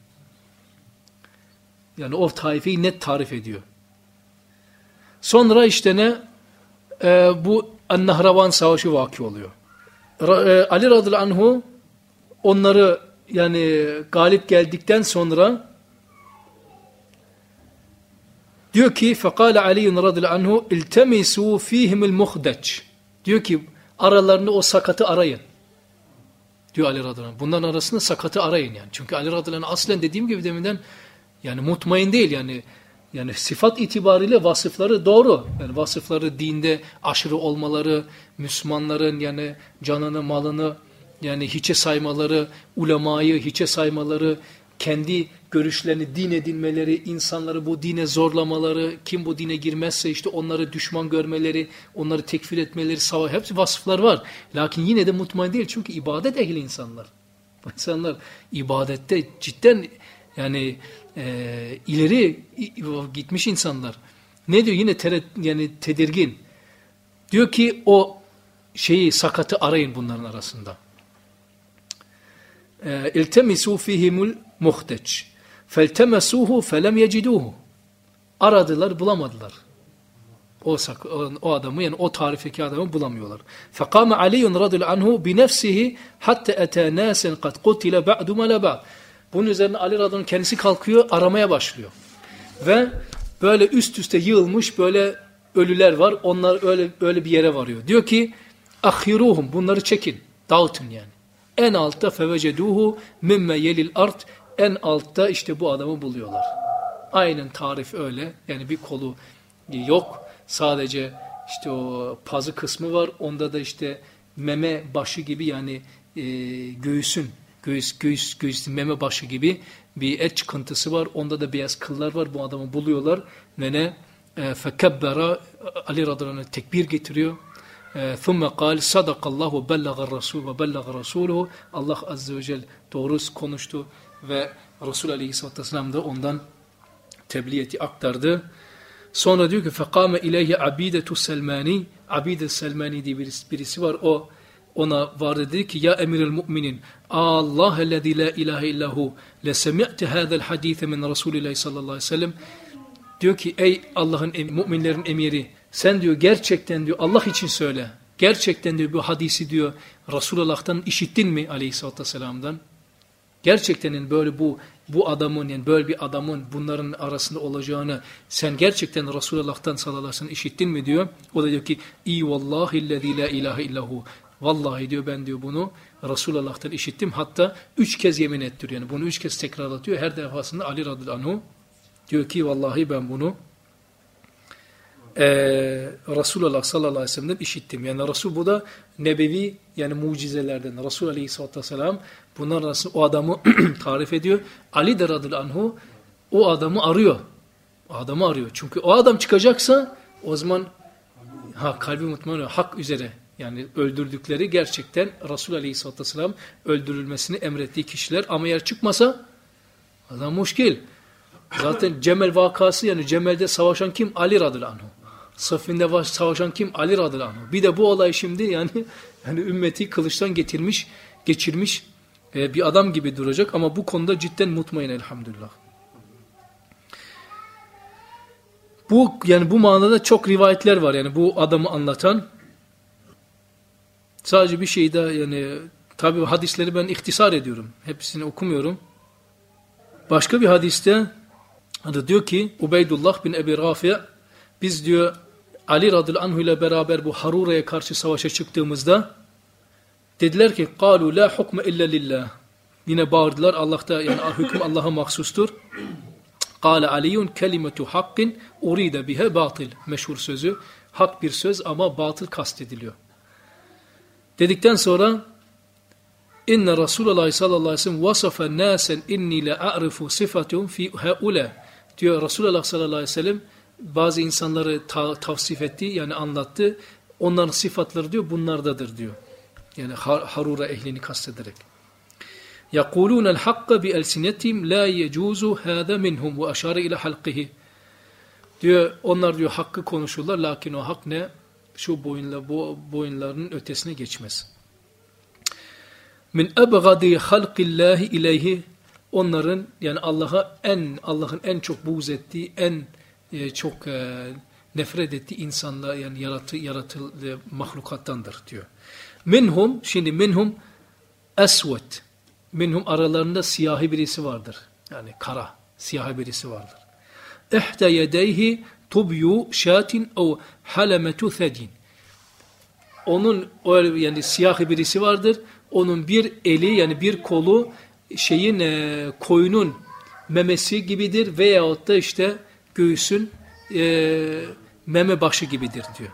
Yani o taifeyi net tarif ediyor. Sonra işte ne? Bu Nahravan Savaşı vaki oluyor. Ali radıyallahu anhu onları yani galip geldikten sonra diyor ki فَقَالَ عَلِيٌّ radıyallahu anhu اِلْتَمِسُوا ف۪يهِمِ الْمُخْدَجِ Diyor ki aralarında o sakatı arayın. Diyor Ali radıyallahu anh. Bunların arasında sakatı arayın yani. Çünkü Ali radıyallahu anh aslen dediğim gibi deminden yani mutmain değil yani sıfat itibariyle vasıfları doğru. Yani vasıfları dinde aşırı olmaları, Müslümanların yani canını, malını yani hiçe saymaları, ulemayı hiçe saymaları, kendi görüşlerini din edinmeleri, insanları bu dine zorlamaları, kim bu dine girmezse işte onları düşman görmeleri, onları tekfir etmeleri, hepsi vasıflar var. Lakin yine de mutmain değil çünkü ibadet ehli insanlar. Bu insanlar ibadette cidden yani ileri gitmiş insanlar. Ne diyor? Yine yani tedirgin. Diyor ki o sakatı arayın bunların arasında. İltemisu fihimul muhteç. Feltemesuhu felem yeciduhu. Aradılar, bulamadılar. O adamı yani o tarifteki adamı bulamıyorlar. Fekame Aliyyun radıyallahu anhu binefsihi hatta ete nasen kad kutile ba'du ma la ba'd. Bunun üzerine Ali radıyallahu anh kendisi kalkıyor, aramaya başlıyor. Ve böyle üst üste yığılmış böyle ölüler var. Onlar öyle bir yere varıyor. Diyor ki ahiruhum bunları çekin, dağıtın yani. En altta feveceduhu mimme yelil art en altta işte bu adamı buluyorlar. Aynen tarif öyle. Yani bir kolu yok. Sadece işte o pazı kısmı var. Onda da işte meme başı gibi yani göğsün Göğüs meme başı gibi bir et çıkıntısı var. Onda da beyaz kıllar var. Bu adamı buluyorlar. Ve ne? Fekebbera, Ali radıyallahu anh tekbir getiriyor. ثُمَّ قَالْ صَدَقَ اللّٰهُ وَبَلَّغَ الرَّسُولُ وَبَلَّغَ رَسُولُهُ Allah azze ve celle doğru konuştu ve Resul aleyhisselatü vesselam da ondan tebliğ aktardı. Sonra diyor ki فَقَامَ اِلَيْهِ عَبِيدَةُ السَّلْمَانِي Abide Selmani diye birisi var. O ona vardı, dedi ki ya emirel müminin Allah ellezî la ilahe illahu le semi'te hâzel hadîse min Resulillah sallallahu aleyhi ve sellem. Diyor ki ey Allah'ın müminlerin emiri, sen diyor gerçekten diyor Allah için söyle. Gerçekten diyor bu hadisi diyor Resulullah'tan işittin mi aleyhissalatü vesselam'dan? Gerçekten böyle bu adamın, yani böyle bir adamın bunların arasında olacağını sen gerçekten Resulullah'tan sallallahu aleyhi ve sellem işittin mi diyor. O da diyor ki İyi vallahillezî la ilahe illahu. Vallahi diyor ben diyor bunu Resulullah'tan işittim. Hatta 3 kez yemin ettiriyor. Yani bunu 3 kez tekrarlatıyor. Her defasında Ali radıyallahu anh diyor ki vallahi ben bunu Resulullah sallallahu aleyhi ve sellem'den işittim. Yani Resul bu da nebevi yani mucizelerden. Resul aleyhisselatü vesselam bunlar arasında o adamı tarif ediyor. Ali de radıyallahu anhu o adamı arıyor. O adamı arıyor. Çünkü o adam çıkacaksa o zaman kalbi mutmain hak üzere. Yani öldürdükleri gerçekten Resul aleyhisselatü vesselam öldürülmesini emrettiği kişiler ama eğer çıkmasa adam muşkil. Zaten Cemel vakası yani Cemel'de savaşan kim? Ali radıyallahu anh. Sıffin'de savaşan kim? Ali radıyallahu anh. Bir de bu olay şimdi yani ümmeti kılıçtan geçirmiş bir adam gibi duracak ama bu konuda cidden mutmain elhamdülillah. Bu manada çok rivayetler var yani bu adamı anlatan. Sadece bir şey daha yani tabi hadisleri ben ihtisar ediyorum. Hepsini okumuyorum. Başka bir hadiste diyor ki Ubeydullah bin Ebi Rafi' biz diyor Ali radıyallahu anh ile beraber bu Harura'ya karşı savaşa çıktığımızda dediler ki قَالُوا لَا حُكْمَ اِلَّا لِلّٰهِ Yine bağırdılar Allah'ta yani hüküm Allah'a mahsustur. قَالَ عَلِيٌّ كَلِمَةُ حَقٍّ اُرِيدَ بِهَا بَاطِلٍ Meşhur sözü. Hak bir söz ama batıl kastediliyor. Dedikten sonra İnne Resulullah sallallahu aleyhi ve sellem vasafa nasen inni la a'rifu sifatun fi haula diyor Resulullah sallallahu aleyhi ve sellem bazı insanları tavsif etti yani anlattı. Onların sıfatları diyor bunlardadır diyor. Yani Harura ehlini kastederek. Yakulunel hakka bi elsinetim la yecuzu hâzâ minhum ve aşâre ile halqihi. Diyor onlar diyor hakkı konuşurlar lakin o hak ne? Şu boyunlarının ötesine geçmez. Min ebgadi halqillahi ileyhi onların yani Allah'ın en çok buğz ettiği en çok nefret ettiği insanlar yani yaratıldığı mahlukattandır diyor. Minhum esvet. Minhum aralarında siyahi birisi vardır. Yani kara, siyahi birisi vardır. İhte yedeyhi tubyu şatin o halemetu thedin. Onun yani siyahi birisi vardır. Onun bir eli yani bir kolu koyunun memesi gibidir veyahut da işte göğsün meme başı gibidir diyor.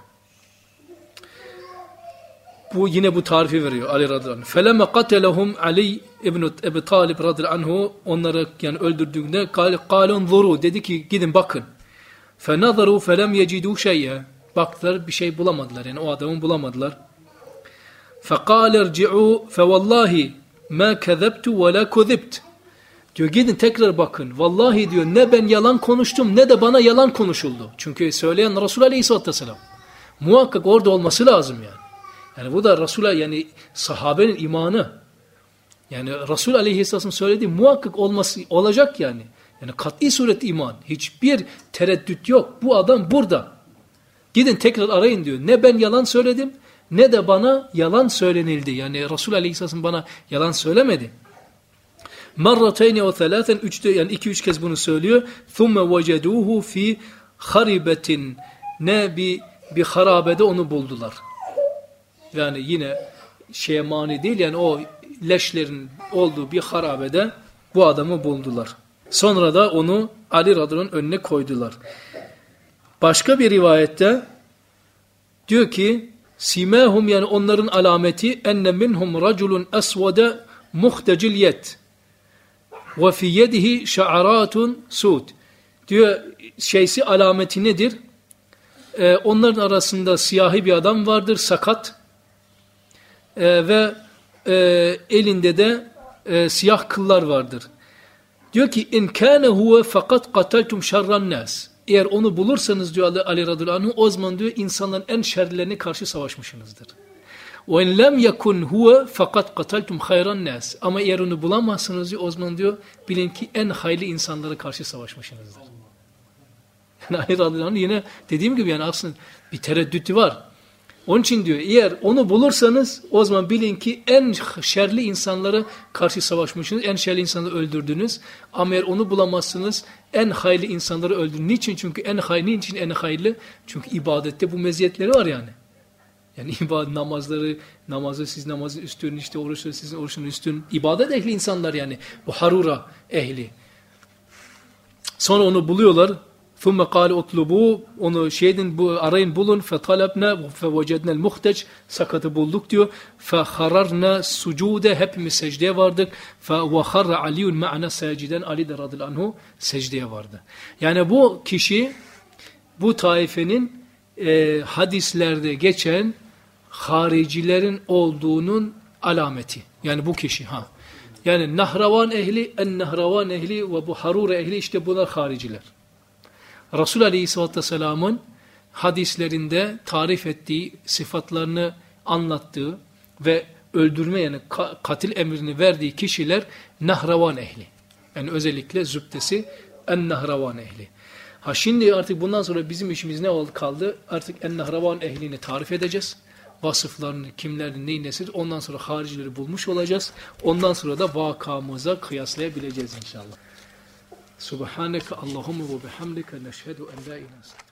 Yine bu tarifi veriyor Ali radıyallahu anh. Felemme qatelehum Ali ibn Ebi Talib radıyallahu anhu onları yani öldürdüğünde kâlun zuru dedi ki gidin bakın. Fenazaru felem yecidû şey'e baktılar bir şey bulamadılar yani o adamı bulamadılar. فَقَالَ ارْجِعُوا فَوَاللّٰهِ مَا كَذَبْتُ وَلَا كُذِبْتُ diyor gidin tekrar bakın. Vallahi diyor ne ben yalan konuştum ne de bana yalan konuşuldu. Çünkü söyleyen Resul Aleyhisselatü Vesselam. Muhakkak orada olması lazım yani. Yani bu da Resul'a yani sahabenin imanı. Yani Resul Aleyhisselatü'nün söylediği muhakkak olacak yani. Yani kat'i suret iman. Hiçbir tereddüt yok. Bu adam burada. Gidin tekrar arayın diyor. Ne ben yalan söyledim ne de bana yalan söylenildi. Yani Resul Aleyhisselam bana yalan söylemedi. Marratayni ve thalâthen yani 2-3 kez bunu söylüyor. Thumme veceduhu fi haribetin ne bir harabede onu buldular. Yani yine şeye mani değil yani o leşlerin olduğu bir harabede bu adamı buldular. Sonra da onu Ali radıyallahu anh önüne koydular. Başka bir rivayette diyor ki simahum yani onların alameti enne minhum raculun aswada muhtecil yed ve fi yedihi şa'aratun sud. Diyor şeysi alameti nedir? Onların arasında siyahi bir adam vardır, sakat ve elinde de siyah kıllar vardır. Diyor ki in kana huve fakat qataltum şerran nas. Eğer onu bulursanız diyor Ali radıyallahu anh, o zaman diyor insanların en şerlilerine karşı savaşmışsınızdır. Ve in lem yekun huve fakat qataltum hayran nas. Ama eğer onu bulamazsınız diyor, o zaman diyor bilin ki en hayırlı insanlara karşı savaşmışsınızdır. Yani Ali radıyallahu anh yine dediğim gibi yani aslında bir tereddütü var. Onun için diyor eğer onu bulursanız o zaman bilin ki en şerli insanlara karşı savaşmışsınız, en şerli insanları öldürdünüz. Ama eğer onu bulamazsınız en hayırlı insanları öldürdünüz. Niçin? Çünkü en hayırlı, niçin en hayırlı? Çünkü ibadette bu meziyetleri var yani. Yani ibadet namazı siz namazın üstün, işte oruçları sizin oruçun üstün. İbadet ehli insanlar yani. Bu harura ehli. Sonra onu buluyorlar. ثُمَّ قَالِ اُطْلُبُوا onu arayın bulun. فَطَلَبْنَا فَوَجَدْنَا الْمُخْتَجِ sakatı bulduk diyor. فَخَرَرْنَا سُجُودَ hepimiz secdeye vardık. وَخَرَّ عَلِيٌّ مَعْنَا سَاجِدًا Ali de radıyallahu anhu secdeye vardı. Yani bu kişi bu taifenin hadislerde geçen haricilerin olduğunun alameti. Yani bu kişi Yani Nahravan ehli, en-Nahravan ehli ve bu Harure ehli işte bunlar hariciler. Resul Aleyhisselatü Vesselam'ın hadislerinde tarif ettiği sıfatlarını anlattığı ve öldürme yani katil emrini verdiği kişiler Nahravan ehli. Yani özellikle zübdesi en-Nahravan ehli. Şimdi artık bundan sonra bizim işimiz ne kaldı? Artık en-Nahravan ehlini tarif edeceğiz. Vasıflarını, kimlerin, neyin nesidir? Ondan sonra haricileri bulmuş olacağız. Ondan sonra da vakamıza kıyaslayabileceğiz inşallah. Subhaneke Allahumma ve bihamdike neşhedü en la ilahe